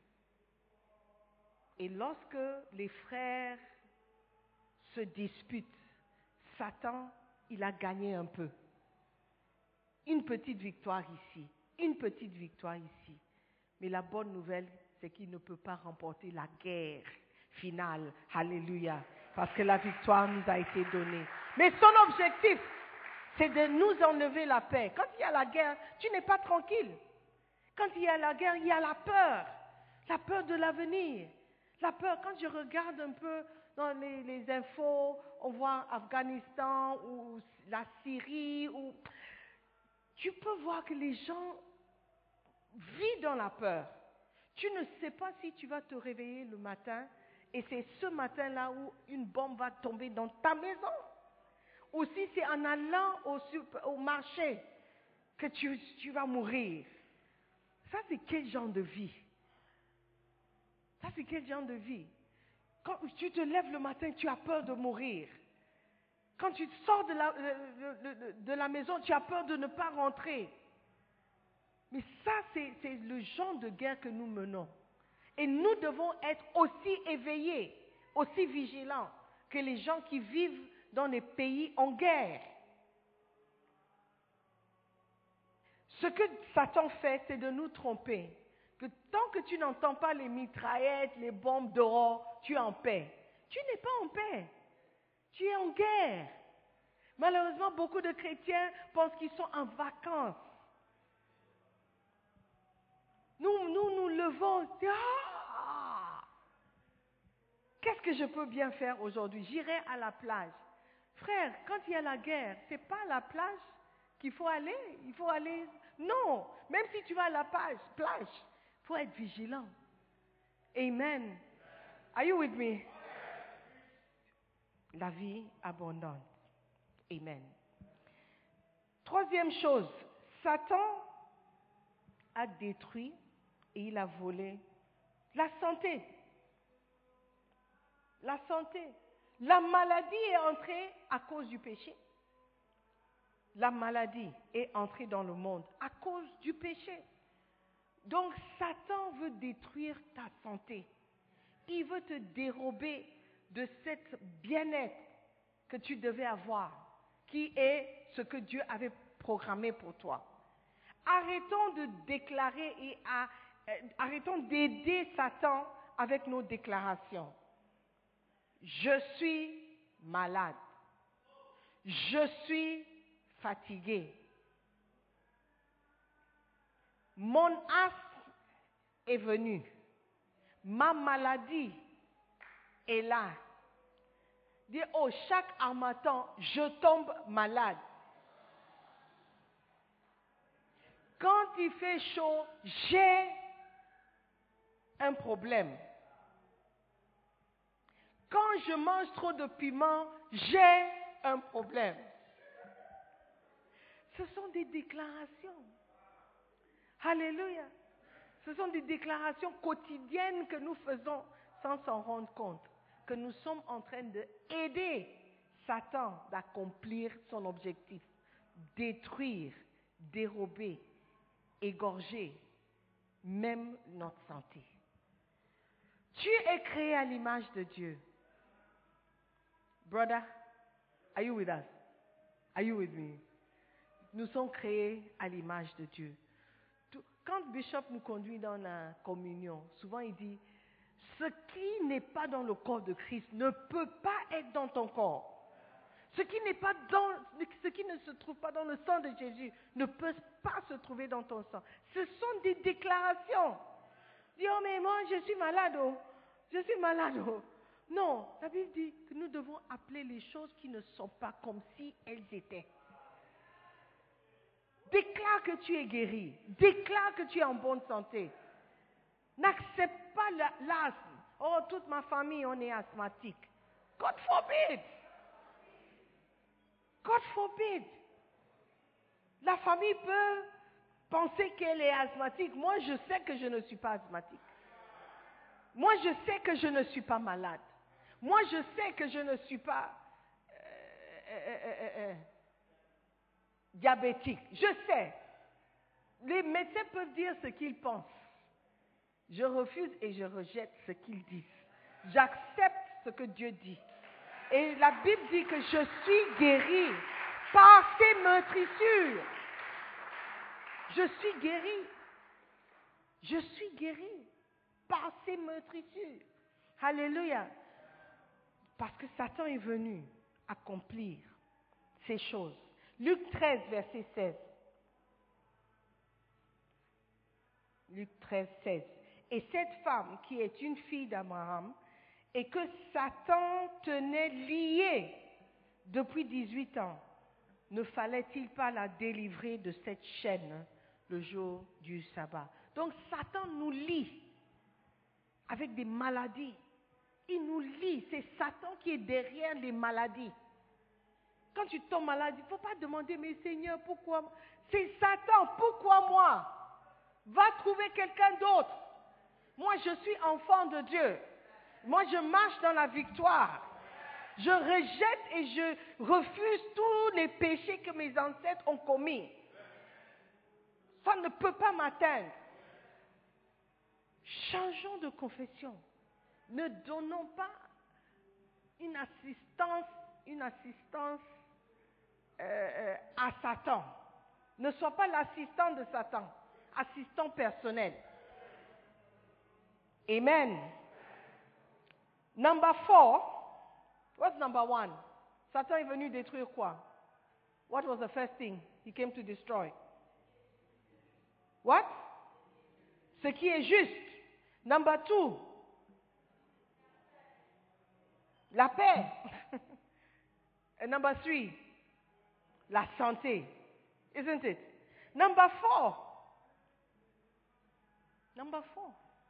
Et lorsque les frères se disputent, Satan, il a gagné un peu. Une petite victoire ici, une petite victoire ici. Mais la bonne nouvelle, c'est qu'il ne peut pas remporter la guerre finale. Alléluia. Parce que la victoire nous a été donnée. Mais son objectif, c'est de nous enlever la paix. Quand il y a la guerre, tu n'es pas tranquille. Quand il y a la guerre, il y a la peur de l'avenir. La peur, quand je regarde un peu dans les infos, on voit Afghanistan ou la Syrie, tu peux voir que les gens vivent dans la peur. Tu ne sais pas si tu vas te réveiller le matin et c'est ce matin-là où une bombe va tomber dans ta maison. Ou si c'est en allant au marché que tu vas mourir. Ça, c'est quel genre de vie? Ça, c'est quel genre de vie? Quand tu te lèves le matin, tu as peur de mourir. Quand tu sors de la maison, tu as peur de ne pas rentrer. Mais ça, c'est le genre de guerre que nous menons. Et nous devons être aussi éveillés, aussi vigilants que les gens qui vivent dans les pays en guerre. Ce que Satan fait, c'est de nous tromper. Que tant que tu n'entends pas les mitraillettes, les bombes dehors, tu es en paix. Tu n'es pas en paix. Tu es en guerre. Malheureusement, beaucoup de chrétiens pensent qu'ils sont en vacances. Nous levons. Qu'est-ce que je peux bien faire aujourd'hui? J'irai à la plage. Frère, quand il y a la guerre, ce n'est pas à la plage qu'il faut aller. Il faut aller Non, même si tu vas à la plage, il faut être vigilant. Amen. Are you with me? La vie abondante. Amen. Troisième chose, Satan a détruit et il a volé la santé. La santé. La maladie est entrée à cause du péché. La maladie est entrée dans le monde à cause du péché. Donc Satan veut détruire ta santé. Il veut te dérober de cette bien-être que tu devais avoir, qui est ce que Dieu avait programmé pour toi. Arrêtons de déclarer et arrêtons d'aider Satan avec nos déclarations. Je suis malade. Je suis fatigué. Mon asthme est venu. Ma maladie est là. Dis, oh, chaque harmattan, je tombe malade. Quand il fait chaud, j'ai un problème. Quand je mange trop de piment, j'ai un problème. Ce sont des déclarations. Alléluia. Ce sont des déclarations quotidiennes que nous faisons sans s'en rendre compte. Que nous sommes en train d'aider Satan d'accomplir son objectif. Détruire, dérober, égorger, même notre santé. Tu es créé à l'image de Dieu. Brother, are you with us? Are you with me? Nous sommes créés à l'image de Dieu. Quand Bishop nous conduit dans la communion, souvent il dit, ce qui n'est pas dans le corps de Christ ne peut pas être dans ton corps. Ce qui ne se trouve pas dans le sang de Jésus ne peut pas se trouver dans ton sang. Ce sont des déclarations. Dis, oh mais moi je suis malade, oh. Je suis malade, oh. Non, la Bible dit que nous devons appeler les choses qui ne sont pas comme si elles étaient. Déclare que tu es guéri. Déclare que tu es en bonne santé. N'accepte pas l'asthme. Oh, toute ma famille, on est asthmatique. God forbid. God forbid. La famille peut penser qu'elle est asthmatique. Moi, je sais que je ne suis pas asthmatique. Moi, je sais que je ne suis pas malade. Moi, je sais que je ne suis pas diabétique. Je sais. Les médecins peuvent dire ce qu'ils pensent. Je refuse et je rejette ce qu'ils disent. J'accepte ce que Dieu dit. Et la Bible dit que je suis guéri par ses meurtrissures. Je suis guéri. Je suis guéri par ses meurtrissures. Alléluia. Parce que Satan est venu accomplir ces choses. Luc 13, verset 16. Luc 13, 16. Et cette femme qui est une fille d'Abraham et que Satan tenait liée depuis 18 ans, ne fallait-il pas la délivrer de cette chaîne le jour du sabbat? Donc Satan nous lie avec des maladies. Il nous lie. C'est Satan qui est derrière les maladies. Quand tu tombes malade, il ne faut pas demander, mais Seigneur, pourquoi? C'est Satan, pourquoi moi? Va trouver quelqu'un d'autre. Moi, je suis enfant de Dieu. Moi, je marche dans la victoire. Je rejette et je refuse tous les péchés que mes ancêtres ont commis. Ça ne peut pas m'atteindre. Changeons de confession. Ne donnons pas une assistance à Satan. Ne sois pas l'assistant de Satan. Assistant personnel. Amen. Number 4. What's number 1? Satan est venu détruire quoi? What was the first thing he came to destroy? What? Ce qui est juste. Number 2. La paix. And number 3. La santé. Isn't it? Number 4.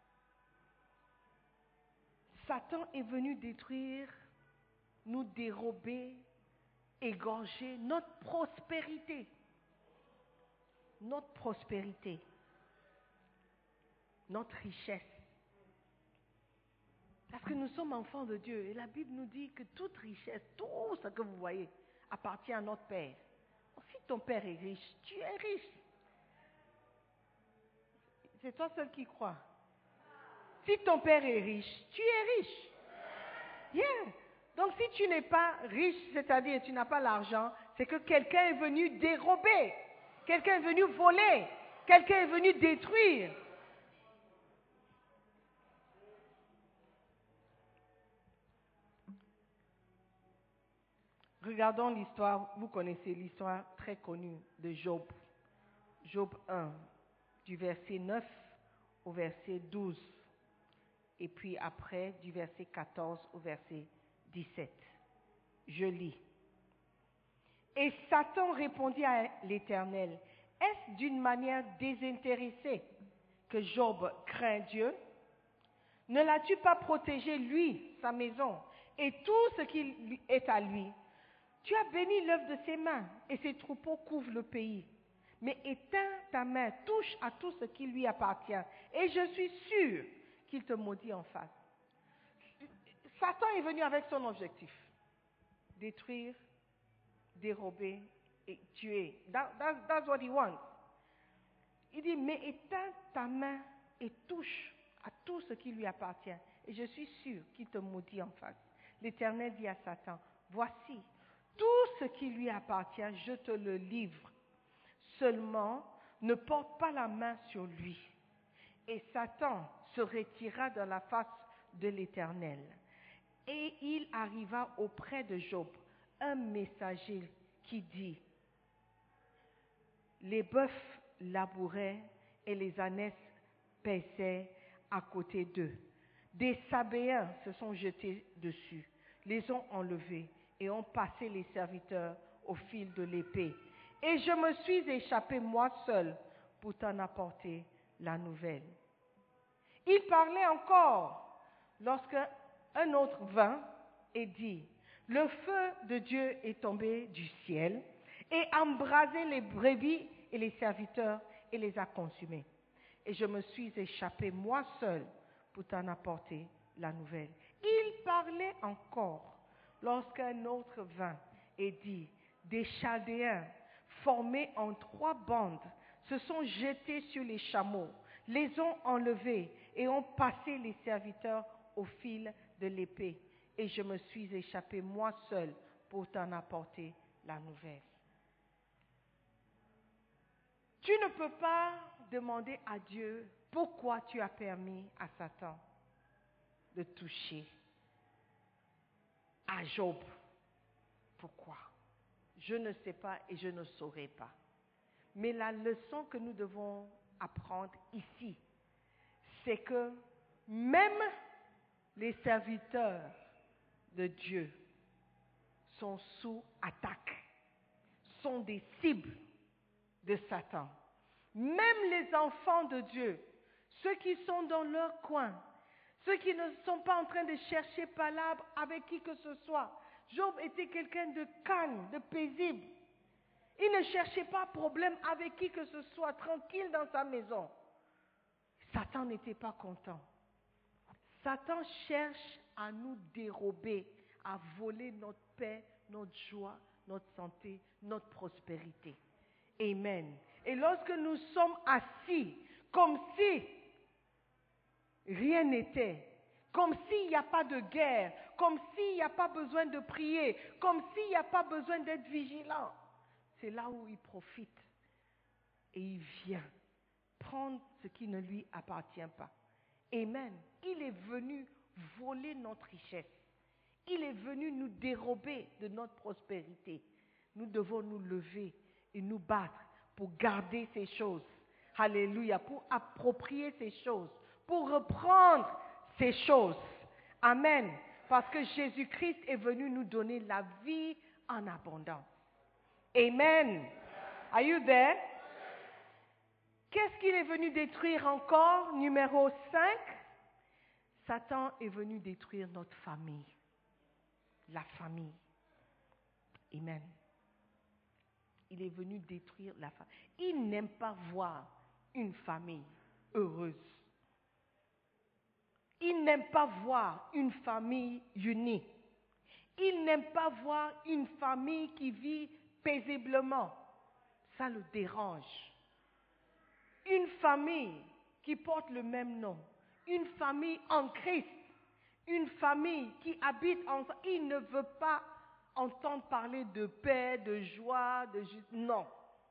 Satan est venu détruire, nous dérober, égorger notre prospérité. Notre prospérité. Notre richesse. Parce que nous sommes enfants de Dieu. Et la Bible nous dit que toute richesse, tout ce que vous voyez, appartient à notre Père. Si ton Père est riche, tu es riche. C'est toi seul qui crois. Si ton Père est riche, tu es riche. Yeah. Donc si tu n'es pas riche, c'est-à-dire tu n'as pas l'argent, c'est que quelqu'un est venu dérober. Quelqu'un est venu voler. Quelqu'un est venu détruire. Regardons l'histoire, vous connaissez l'histoire très connue de Job. Job 1, du verset 9 au verset 12. Et puis après, du verset 14 au verset 17. Je lis. Et Satan répondit à l'Éternel, est-ce d'une manière désintéressée que Job craint Dieu? Ne l'as-tu pas protégé, lui, sa maison, et tout ce qui est à lui? Tu as béni l'œuvre de ses mains, et ses troupeaux couvrent le pays. Mais éteins ta main, touche à tout ce qui lui appartient, et je suis sûr qu'il te maudit en face. Satan est venu avec son objectif. Détruire, dérober et tuer. That's what he wants. Il dit, mais éteins ta main et touche à tout ce qui lui appartient, et je suis sûr qu'il te maudit en face. L'Éternel dit à Satan, voici, tout ce qui lui appartient, je te le livre. Seulement, ne porte pas la main sur lui. Et Satan se retira de la face de l'Éternel. Et il arriva auprès de Job un messager qui dit, les bœufs labouraient et les ânesses paissaient à côté d'eux. Des Sabéens se sont jetés dessus, les ont enlevés et ont passé les serviteurs au fil de l'épée. Et je me suis échappé moi seul pour t'en apporter la nouvelle. Il parlait encore lorsque un autre vint et dit, le feu de Dieu est tombé du ciel et a embrasé les brebis et les serviteurs et les a consumés. Et je me suis échappé moi seul pour t'en apporter la nouvelle. Il parlait encore lorsqu'un autre vint et dit, des Chaldéens formés en 3 bandes se sont jetés sur les chameaux, les ont enlevés et ont passé les serviteurs au fil de l'épée. Et je me suis échappé moi seul pour t'en apporter la nouvelle. Tu ne peux pas demander à Dieu pourquoi tu as permis à Satan de toucher à Job. Pourquoi? Je ne sais pas et je ne saurais pas. Mais la leçon que nous devons apprendre ici, c'est que même les serviteurs de Dieu sont sous attaque, sont des cibles de Satan. Même les enfants de Dieu, ceux qui sont dans leur coin, ceux qui ne sont pas en train de chercher palabre avec qui que ce soit. Job était quelqu'un de calme, de paisible. Il ne cherchait pas problème avec qui que ce soit, tranquille dans sa maison. Satan n'était pas content. Satan cherche à nous dérober, à voler notre paix, notre joie, notre santé, notre prospérité. Amen. Et lorsque nous sommes assis, comme si rien n'était, comme s'il n'y a pas de guerre, comme s'il n'y a pas besoin de prier, comme s'il n'y a pas besoin d'être vigilant, c'est là où il profite et il vient prendre ce qui ne lui appartient pas. Amen. Il est venu voler notre richesse. Il est venu nous dérober de notre prospérité. Nous devons nous lever et nous battre pour garder ces choses. Alléluia. Pour approprier ces choses. Pour reprendre ces choses. Amen. Parce que Jésus-Christ est venu nous donner la vie en abondance. Amen. Are you there? Qu'est-ce qu'il est venu détruire encore? Numéro 5. Satan est venu détruire notre famille. La famille. Amen. Il est venu détruire la famille. Il n'aime pas voir une famille heureuse. Il n'aime pas voir une famille unie. Il n'aime pas voir une famille qui vit paisiblement. Ça le dérange. Une famille qui porte le même nom. Une famille en Christ. Une famille qui habite ensemble. Il ne veut pas entendre parler de paix, de joie, de justice. Non.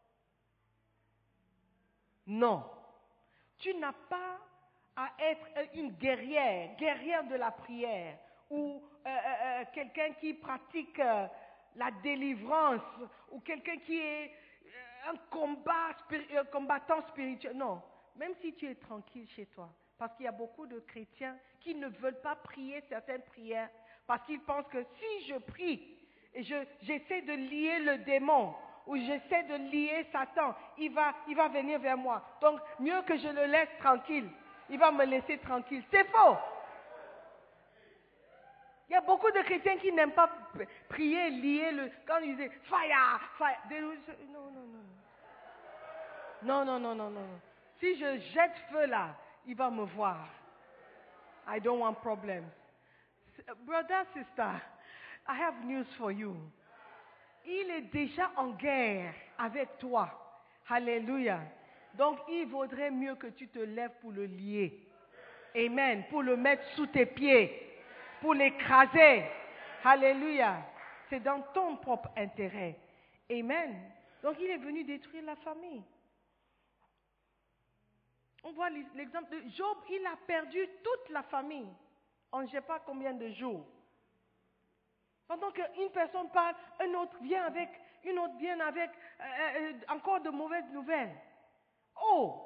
Non. Tu n'as pas à être une guerrière de la prière, ou quelqu'un qui pratique la délivrance, ou quelqu'un qui est un combattant spirituel. Non. Même si tu es tranquille chez toi. Parce qu'il y a beaucoup de chrétiens qui ne veulent pas prier certaines prières, parce qu'ils pensent que si je prie, et j'essaie de lier le démon, ou j'essaie de lier Satan, il va venir vers moi. Donc, mieux que je le laisse tranquille. Il va me laisser tranquille. C'est faux. Il y a beaucoup de chrétiens qui n'aiment pas prier, lier quand ils disent fire, fire. Non. Si je jette feu là, il va me voir. I don't want problems. Brother, sister, I have news for you. Il est déjà en guerre avec toi. Alléluia. Donc, il vaudrait mieux que tu te lèves pour le lier. Amen. Pour le mettre sous tes pieds. Pour l'écraser. Alléluia. C'est dans ton propre intérêt. Amen. Donc, il est venu détruire la famille. On voit l'exemple de Job. Il a perdu toute la famille en je ne sais pas combien de jours. Pendant qu'une personne parle, une autre vient avec encore de mauvaises nouvelles. Oh!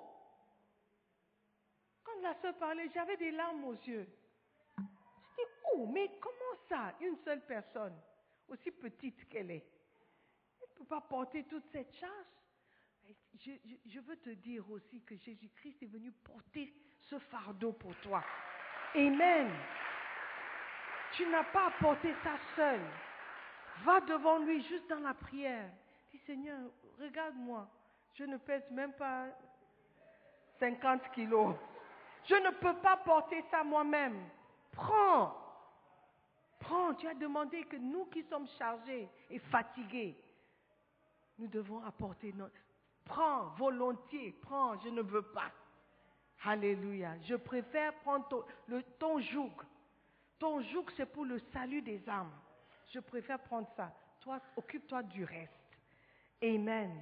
Quand la sœur parlait, j'avais des larmes aux yeux. Je dis, oh, mais comment ça, une seule personne, aussi petite qu'elle est, elle ne peut pas porter toute cette charge? Je veux te dire aussi que Jésus-Christ est venu porter ce fardeau pour toi. Amen. Tu n'as pas à porter ça seul. Va devant lui juste dans la prière. Dis, Seigneur, regarde-moi. Je ne pèse même pas 50 kilos. Je ne peux pas porter ça moi-même. Prends. Tu as demandé que nous qui sommes chargés et fatigués, nous devons apporter notre... Prends, volontiers, prends, je ne veux pas. Alléluia. Je préfère prendre ton joug. Ton joug, c'est pour le salut des âmes. Je préfère prendre ça. Toi, occupe-toi du reste. Amen.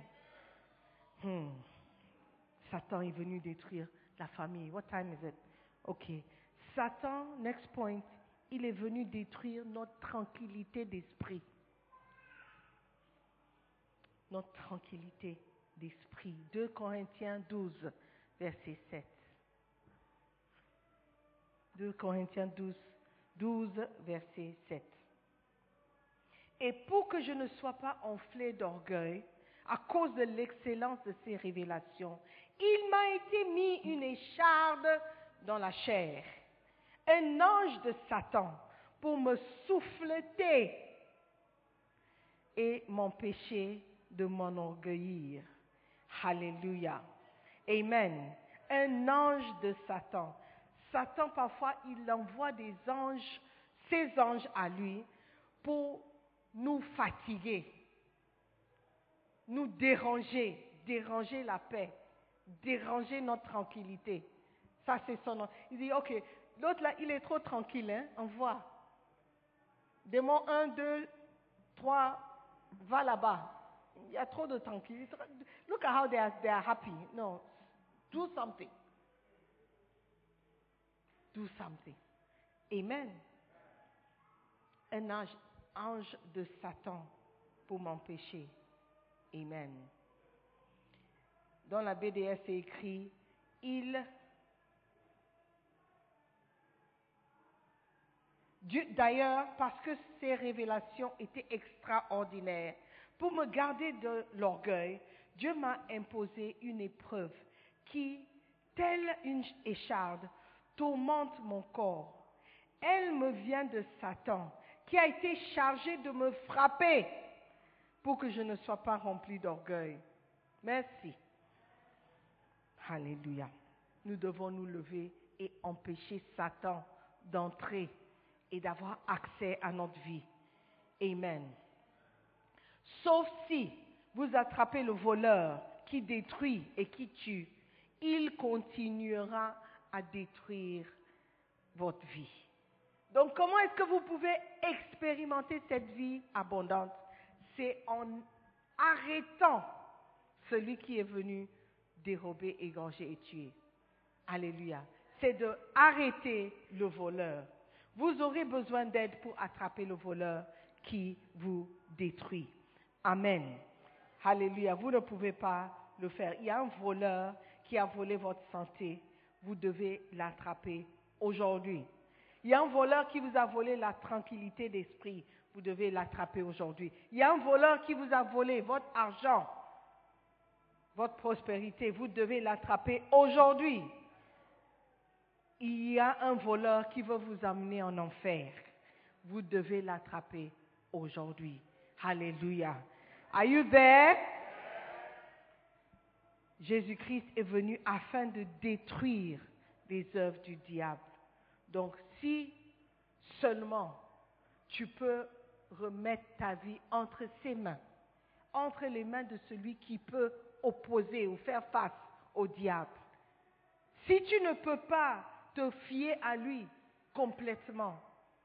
Satan est venu détruire la famille. What time is it? Ok. Satan, next point, il est venu détruire notre tranquillité d'esprit. Notre tranquillité d'esprit. 2 Corinthiens 12, verset 7. 2 Corinthiens 12, verset 7. Et pour que je ne sois pas enflé d'orgueil, à cause de l'excellence de ces révélations, il m'a été mis une écharde dans la chair, un ange de Satan, pour me souffleter et m'empêcher de m'enorgueillir. Alléluia. Amen. Un ange de Satan. Satan, parfois, il envoie ses anges à lui pour nous fatiguer, nous déranger la paix, déranger notre tranquillité. Ça, c'est son nom. Il dit, ok, l'autre là, il est trop tranquille, hein, envoie. Démon 1, 2, 3, va là-bas. Il y a trop de tranquillité. Look at how they are happy. No, do something. Do something. Amen. Un ange de Satan pour m'empêcher. Amen. Dans la BDS, c'est écrit, d'ailleurs, parce que ces révélations étaient extraordinaires, pour me garder de l'orgueil, Dieu m'a imposé une épreuve qui, telle une écharde, tourmente mon corps. Elle me vient de Satan, qui a été chargé de me frapper pour que je ne sois pas rempli d'orgueil. Merci. Alléluia. Nous devons nous lever et empêcher Satan d'entrer et d'avoir accès à notre vie. Amen. Sauf si vous attrapez le voleur qui détruit et qui tue, il continuera à détruire votre vie. Donc, comment est-ce que vous pouvez expérimenter cette vie abondante? C'est en arrêtant celui qui est venu dérober, égorger et tuer. Alléluia. C'est de arrêter le voleur. Vous aurez besoin d'aide pour attraper le voleur qui vous détruit. Amen. Alléluia. Vous ne pouvez pas le faire. Il y a un voleur qui a volé votre santé. Vous devez l'attraper aujourd'hui. Il y a un voleur qui vous a volé la tranquillité d'esprit. Vous devez l'attraper aujourd'hui. Il y a un voleur qui vous a volé votre argent, votre prospérité. Vous devez l'attraper aujourd'hui. Il y a un voleur qui veut vous amener en enfer. Vous devez l'attraper aujourd'hui. Alléluia. Are you there? Jésus-Christ est venu afin de détruire les œuvres du diable. Donc, si seulement tu peux remettre ta vie entre ses mains, entre les mains de celui qui peut opposer ou faire face au diable. Si tu ne peux pas te fier à lui complètement,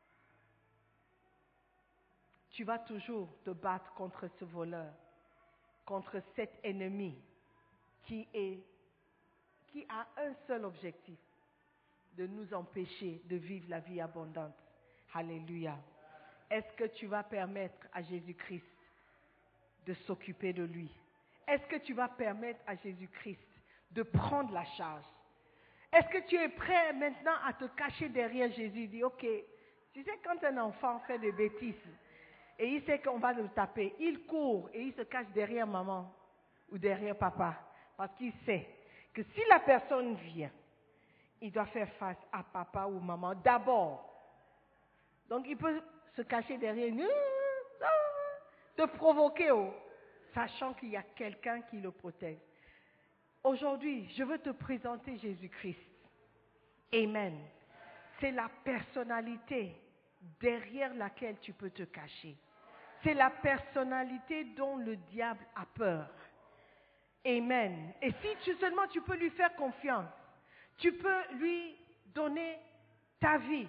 tu vas toujours te battre contre ce voleur, contre cet ennemi qui a un seul objectif, de nous empêcher de vivre la vie abondante. Alléluia. Est-ce que tu vas permettre à Jésus-Christ de s'occuper de lui? Est-ce que tu vas permettre à Jésus-Christ de prendre la charge? Est-ce que tu es prêt maintenant à te cacher derrière Jésus? Dis, ok, tu sais quand un enfant fait des bêtises et il sait qu'on va le taper, il court et il se cache derrière maman ou derrière papa parce qu'il sait que si la personne vient, il doit faire face à papa ou maman d'abord. Donc il peut se cacher derrière, te provoquer, sachant qu'il y a quelqu'un qui le protège. Aujourd'hui, je veux te présenter Jésus-Christ. Amen. C'est la personnalité derrière laquelle tu peux te cacher. C'est la personnalité dont le diable a peur. Amen. Et si seulement tu peux lui faire confiance, tu peux lui donner ta vie.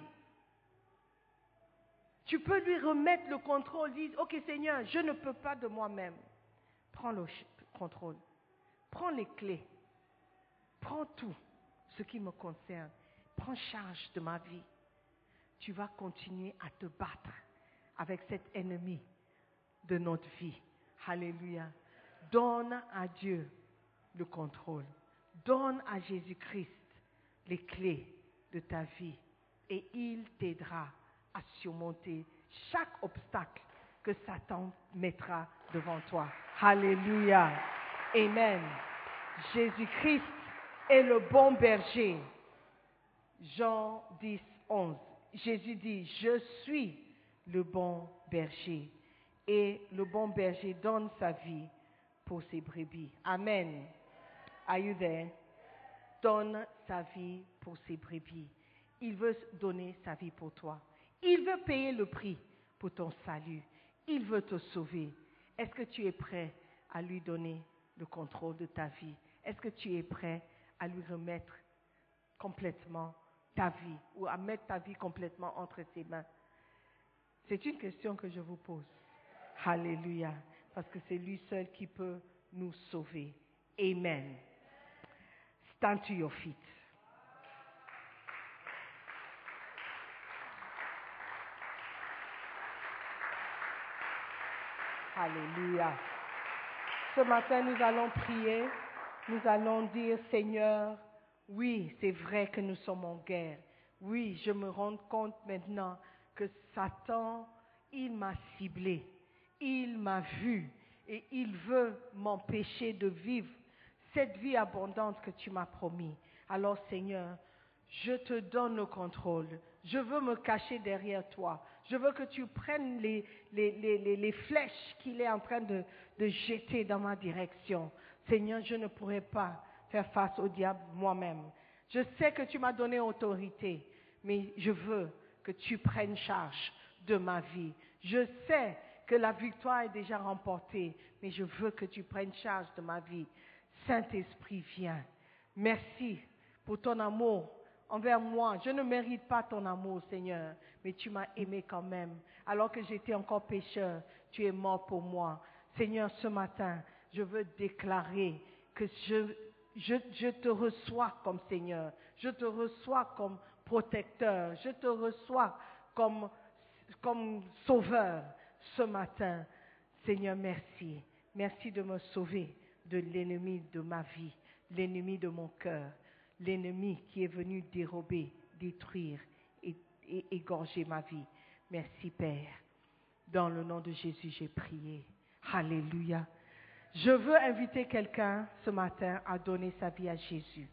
Tu peux lui remettre le contrôle. Dis, ok Seigneur, je ne peux pas de moi-même. Prends le contrôle. Prends les clés. Prends tout ce qui me concerne. Prends charge de ma vie. Tu vas continuer à te battre avec cet ennemi de notre vie. Alléluia. Donne à Dieu le contrôle. Donne à Jésus-Christ les clés de ta vie et il t'aidera à surmonter chaque obstacle que Satan mettra devant toi. Alléluia. Amen. Jésus-Christ est le bon berger. Jean 10, 11. Jésus dit, je suis le bon berger. Et le bon berger donne sa vie pour ses brebis. Amen. Are you there? Donne sa vie pour ses brebis. Il veut donner sa vie pour toi. Il veut payer le prix pour ton salut. Il veut te sauver. Est-ce que tu es prêt à lui donner le contrôle de ta vie? Est-ce que tu es prêt à lui remettre complètement ta vie ou à mettre ta vie complètement entre ses mains? C'est une question que je vous pose. Alléluia. Parce que c'est lui seul qui peut nous sauver. Amen. Stand to your feet. Alléluia. Ce matin, nous allons prier. Nous allons dire, Seigneur, oui, c'est vrai que nous sommes en guerre. Oui, je me rends compte maintenant que Satan, il m'a ciblé. Il m'a vu et il veut m'empêcher de vivre cette vie abondante que tu m'as promis. Alors Seigneur, je te donne le contrôle. Je veux me cacher derrière toi. Je veux que tu prennes les flèches qu'il est en train de jeter dans ma direction. Seigneur, je ne pourrai pas faire face au diable moi-même. Je sais que tu m'as donné autorité, mais je veux que tu prennes charge de ma vie. Je sais que la victoire est déjà remportée, mais je veux que tu prennes charge de ma vie. Saint-Esprit, viens. Merci pour ton amour envers moi. Je ne mérite pas ton amour, Seigneur, mais tu m'as aimé quand même. Alors que j'étais encore pécheur, tu es mort pour moi. Seigneur, ce matin, je veux déclarer que je te reçois comme Seigneur. Je te reçois comme protecteur. Je te reçois comme sauveur ce matin. Seigneur, merci. Merci de me sauver de l'ennemi de ma vie, l'ennemi de mon cœur, l'ennemi qui est venu dérober, détruire et égorger ma vie. Merci Père. Dans le nom de Jésus, j'ai prié. Alléluia. Je veux inviter quelqu'un ce matin à donner sa vie à Jésus.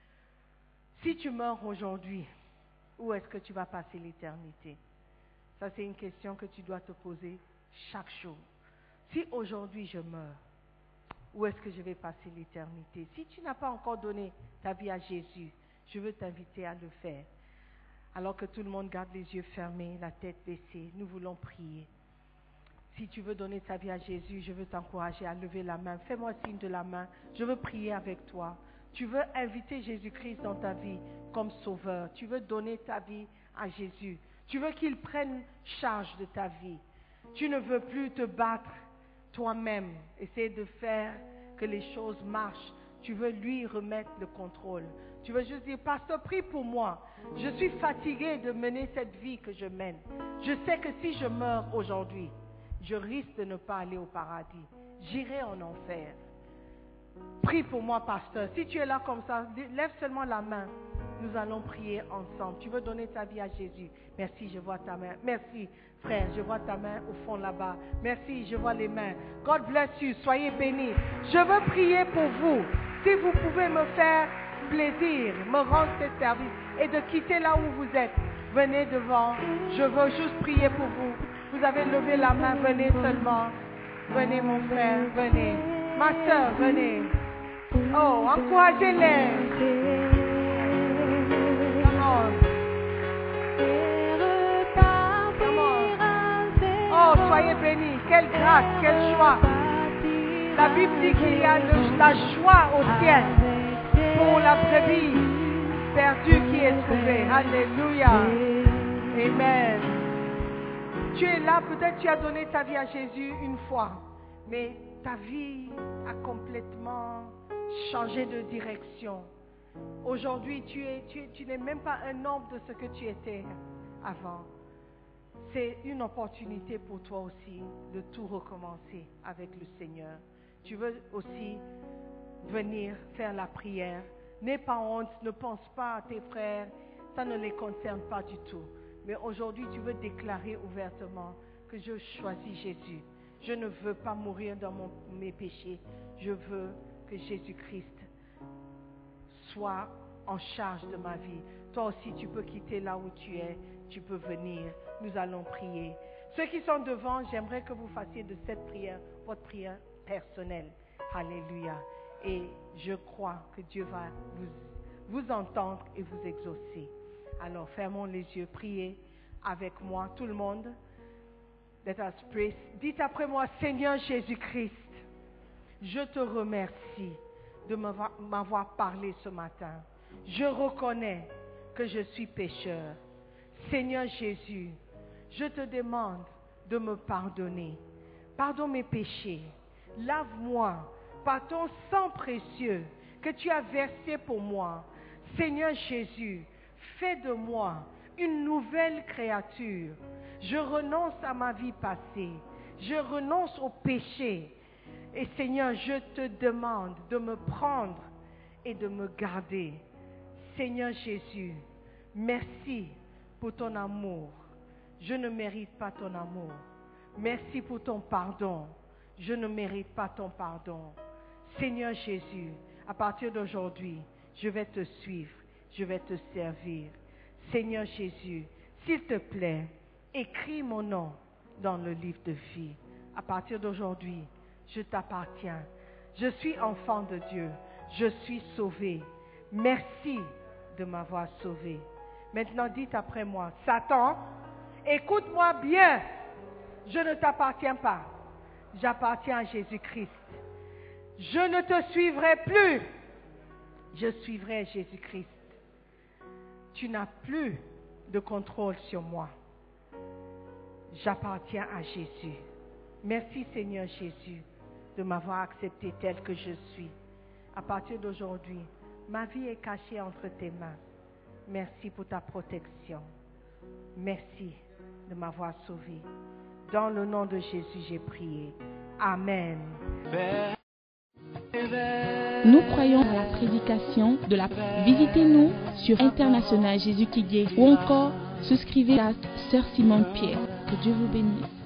Si tu meurs aujourd'hui, où est-ce que tu vas passer l'éternité? Ça, c'est une question que tu dois te poser chaque jour. Si aujourd'hui je meurs, où est-ce que je vais passer l'éternité? Si tu n'as pas encore donné ta vie à Jésus, je veux t'inviter à le faire. Alors que tout le monde garde les yeux fermés, la tête baissée, nous voulons prier. Si tu veux donner ta vie à Jésus, je veux t'encourager à lever la main. Fais-moi signe de la main. Je veux prier avec toi. Tu veux inviter Jésus-Christ dans ta vie comme sauveur. Tu veux donner ta vie à Jésus. Tu veux qu'il prenne charge de ta vie. Tu ne veux plus te battre toi-même, essayer de faire que les choses marchent. Tu veux lui remettre le contrôle. Tu veux juste dire, pasteur, prie pour moi. Je suis fatigué de mener cette vie que je mène. Je sais que si je meurs aujourd'hui, je risque de ne pas aller au paradis. J'irai en enfer. Prie pour moi, pasteur. Si tu es là comme ça, lève seulement la main. Nous allons prier ensemble. Tu veux donner ta vie à Jésus. Merci, je vois ta main. Merci, frère, je vois ta main au fond là-bas. Merci, je vois les mains. God bless you. Soyez bénis. Je veux prier pour vous. Si vous pouvez me faire plaisir, me rendre ce service et de quitter là où vous êtes, venez devant. Je veux juste prier pour vous. Vous avez levé la main, venez seulement. Venez mon frère, venez. Ma soeur, venez. Oh, encouragez-les. Come on. Come on. Oh, soyez bénis. Quelle grâce, quelle joie. La Bible dit qu'il y a la joie au ciel pour la brebis perdue qui est trouvée. Alléluia. Amen. Tu es là, peut-être tu as donné ta vie à Jésus une fois, mais ta vie a complètement changé de direction. Aujourd'hui, tu n'es même pas un homme de ce que tu étais avant. C'est une opportunité pour toi aussi de tout recommencer avec le Seigneur. Tu veux aussi venir faire la prière. N'aie pas honte, ne pense pas à tes frères, ça ne les concerne pas du tout. Mais aujourd'hui, tu veux déclarer ouvertement que je choisis Jésus. Je ne veux pas mourir dans mes péchés. Je veux que Jésus-Christ soit en charge de ma vie. Toi aussi, tu peux quitter là où tu es. Tu peux venir. Nous allons prier. Ceux qui sont devant, j'aimerais que vous fassiez de cette prière votre prière personnelle. Alléluia. Et je crois que Dieu va vous entendre et vous exaucer. Alors, fermons les yeux, priez avec moi, tout le monde. Let us pray. Dites après moi, Seigneur Jésus-Christ, je te remercie de m'avoir parlé ce matin. Je reconnais que je suis pécheur. Seigneur Jésus, je te demande de me pardonner. Pardonne mes péchés. Lave-moi par ton sang précieux que tu as versé pour moi. Seigneur Jésus, fais de moi une nouvelle créature. Je renonce à ma vie passée. Je renonce au péché. Et Seigneur, je te demande de me prendre et de me garder. Seigneur Jésus, merci pour ton amour. Je ne mérite pas ton amour. Merci pour ton pardon. Je ne mérite pas ton pardon. Seigneur Jésus, À partir d'aujourd'hui, je vais te suivre, je vais te servir. Seigneur Jésus, s'il te plaît, écris mon nom dans le livre de vie. À partir d'aujourd'hui, je t'appartiens. Je suis enfant de Dieu. Je suis sauvé. Merci de m'avoir sauvé. Maintenant, dites après moi, Satan, écoute-moi bien. Je ne t'appartiens pas. J'appartiens à Jésus-Christ. Je ne te suivrai plus. Je suivrai Jésus-Christ. Tu n'as plus de contrôle sur moi. J'appartiens à Jésus. Merci Seigneur Jésus de m'avoir accepté tel que je suis. À partir d'aujourd'hui, ma vie est cachée entre tes mains. Merci pour ta protection. Merci de m'avoir sauvé. Dans le nom de Jésus, j'ai prié. Amen. Nous croyons à la prédication de la... Visitez-nous sur International Jésus qui guérit ou encore souscrivez à Sœur Simone Pierre. Que Dieu vous bénisse.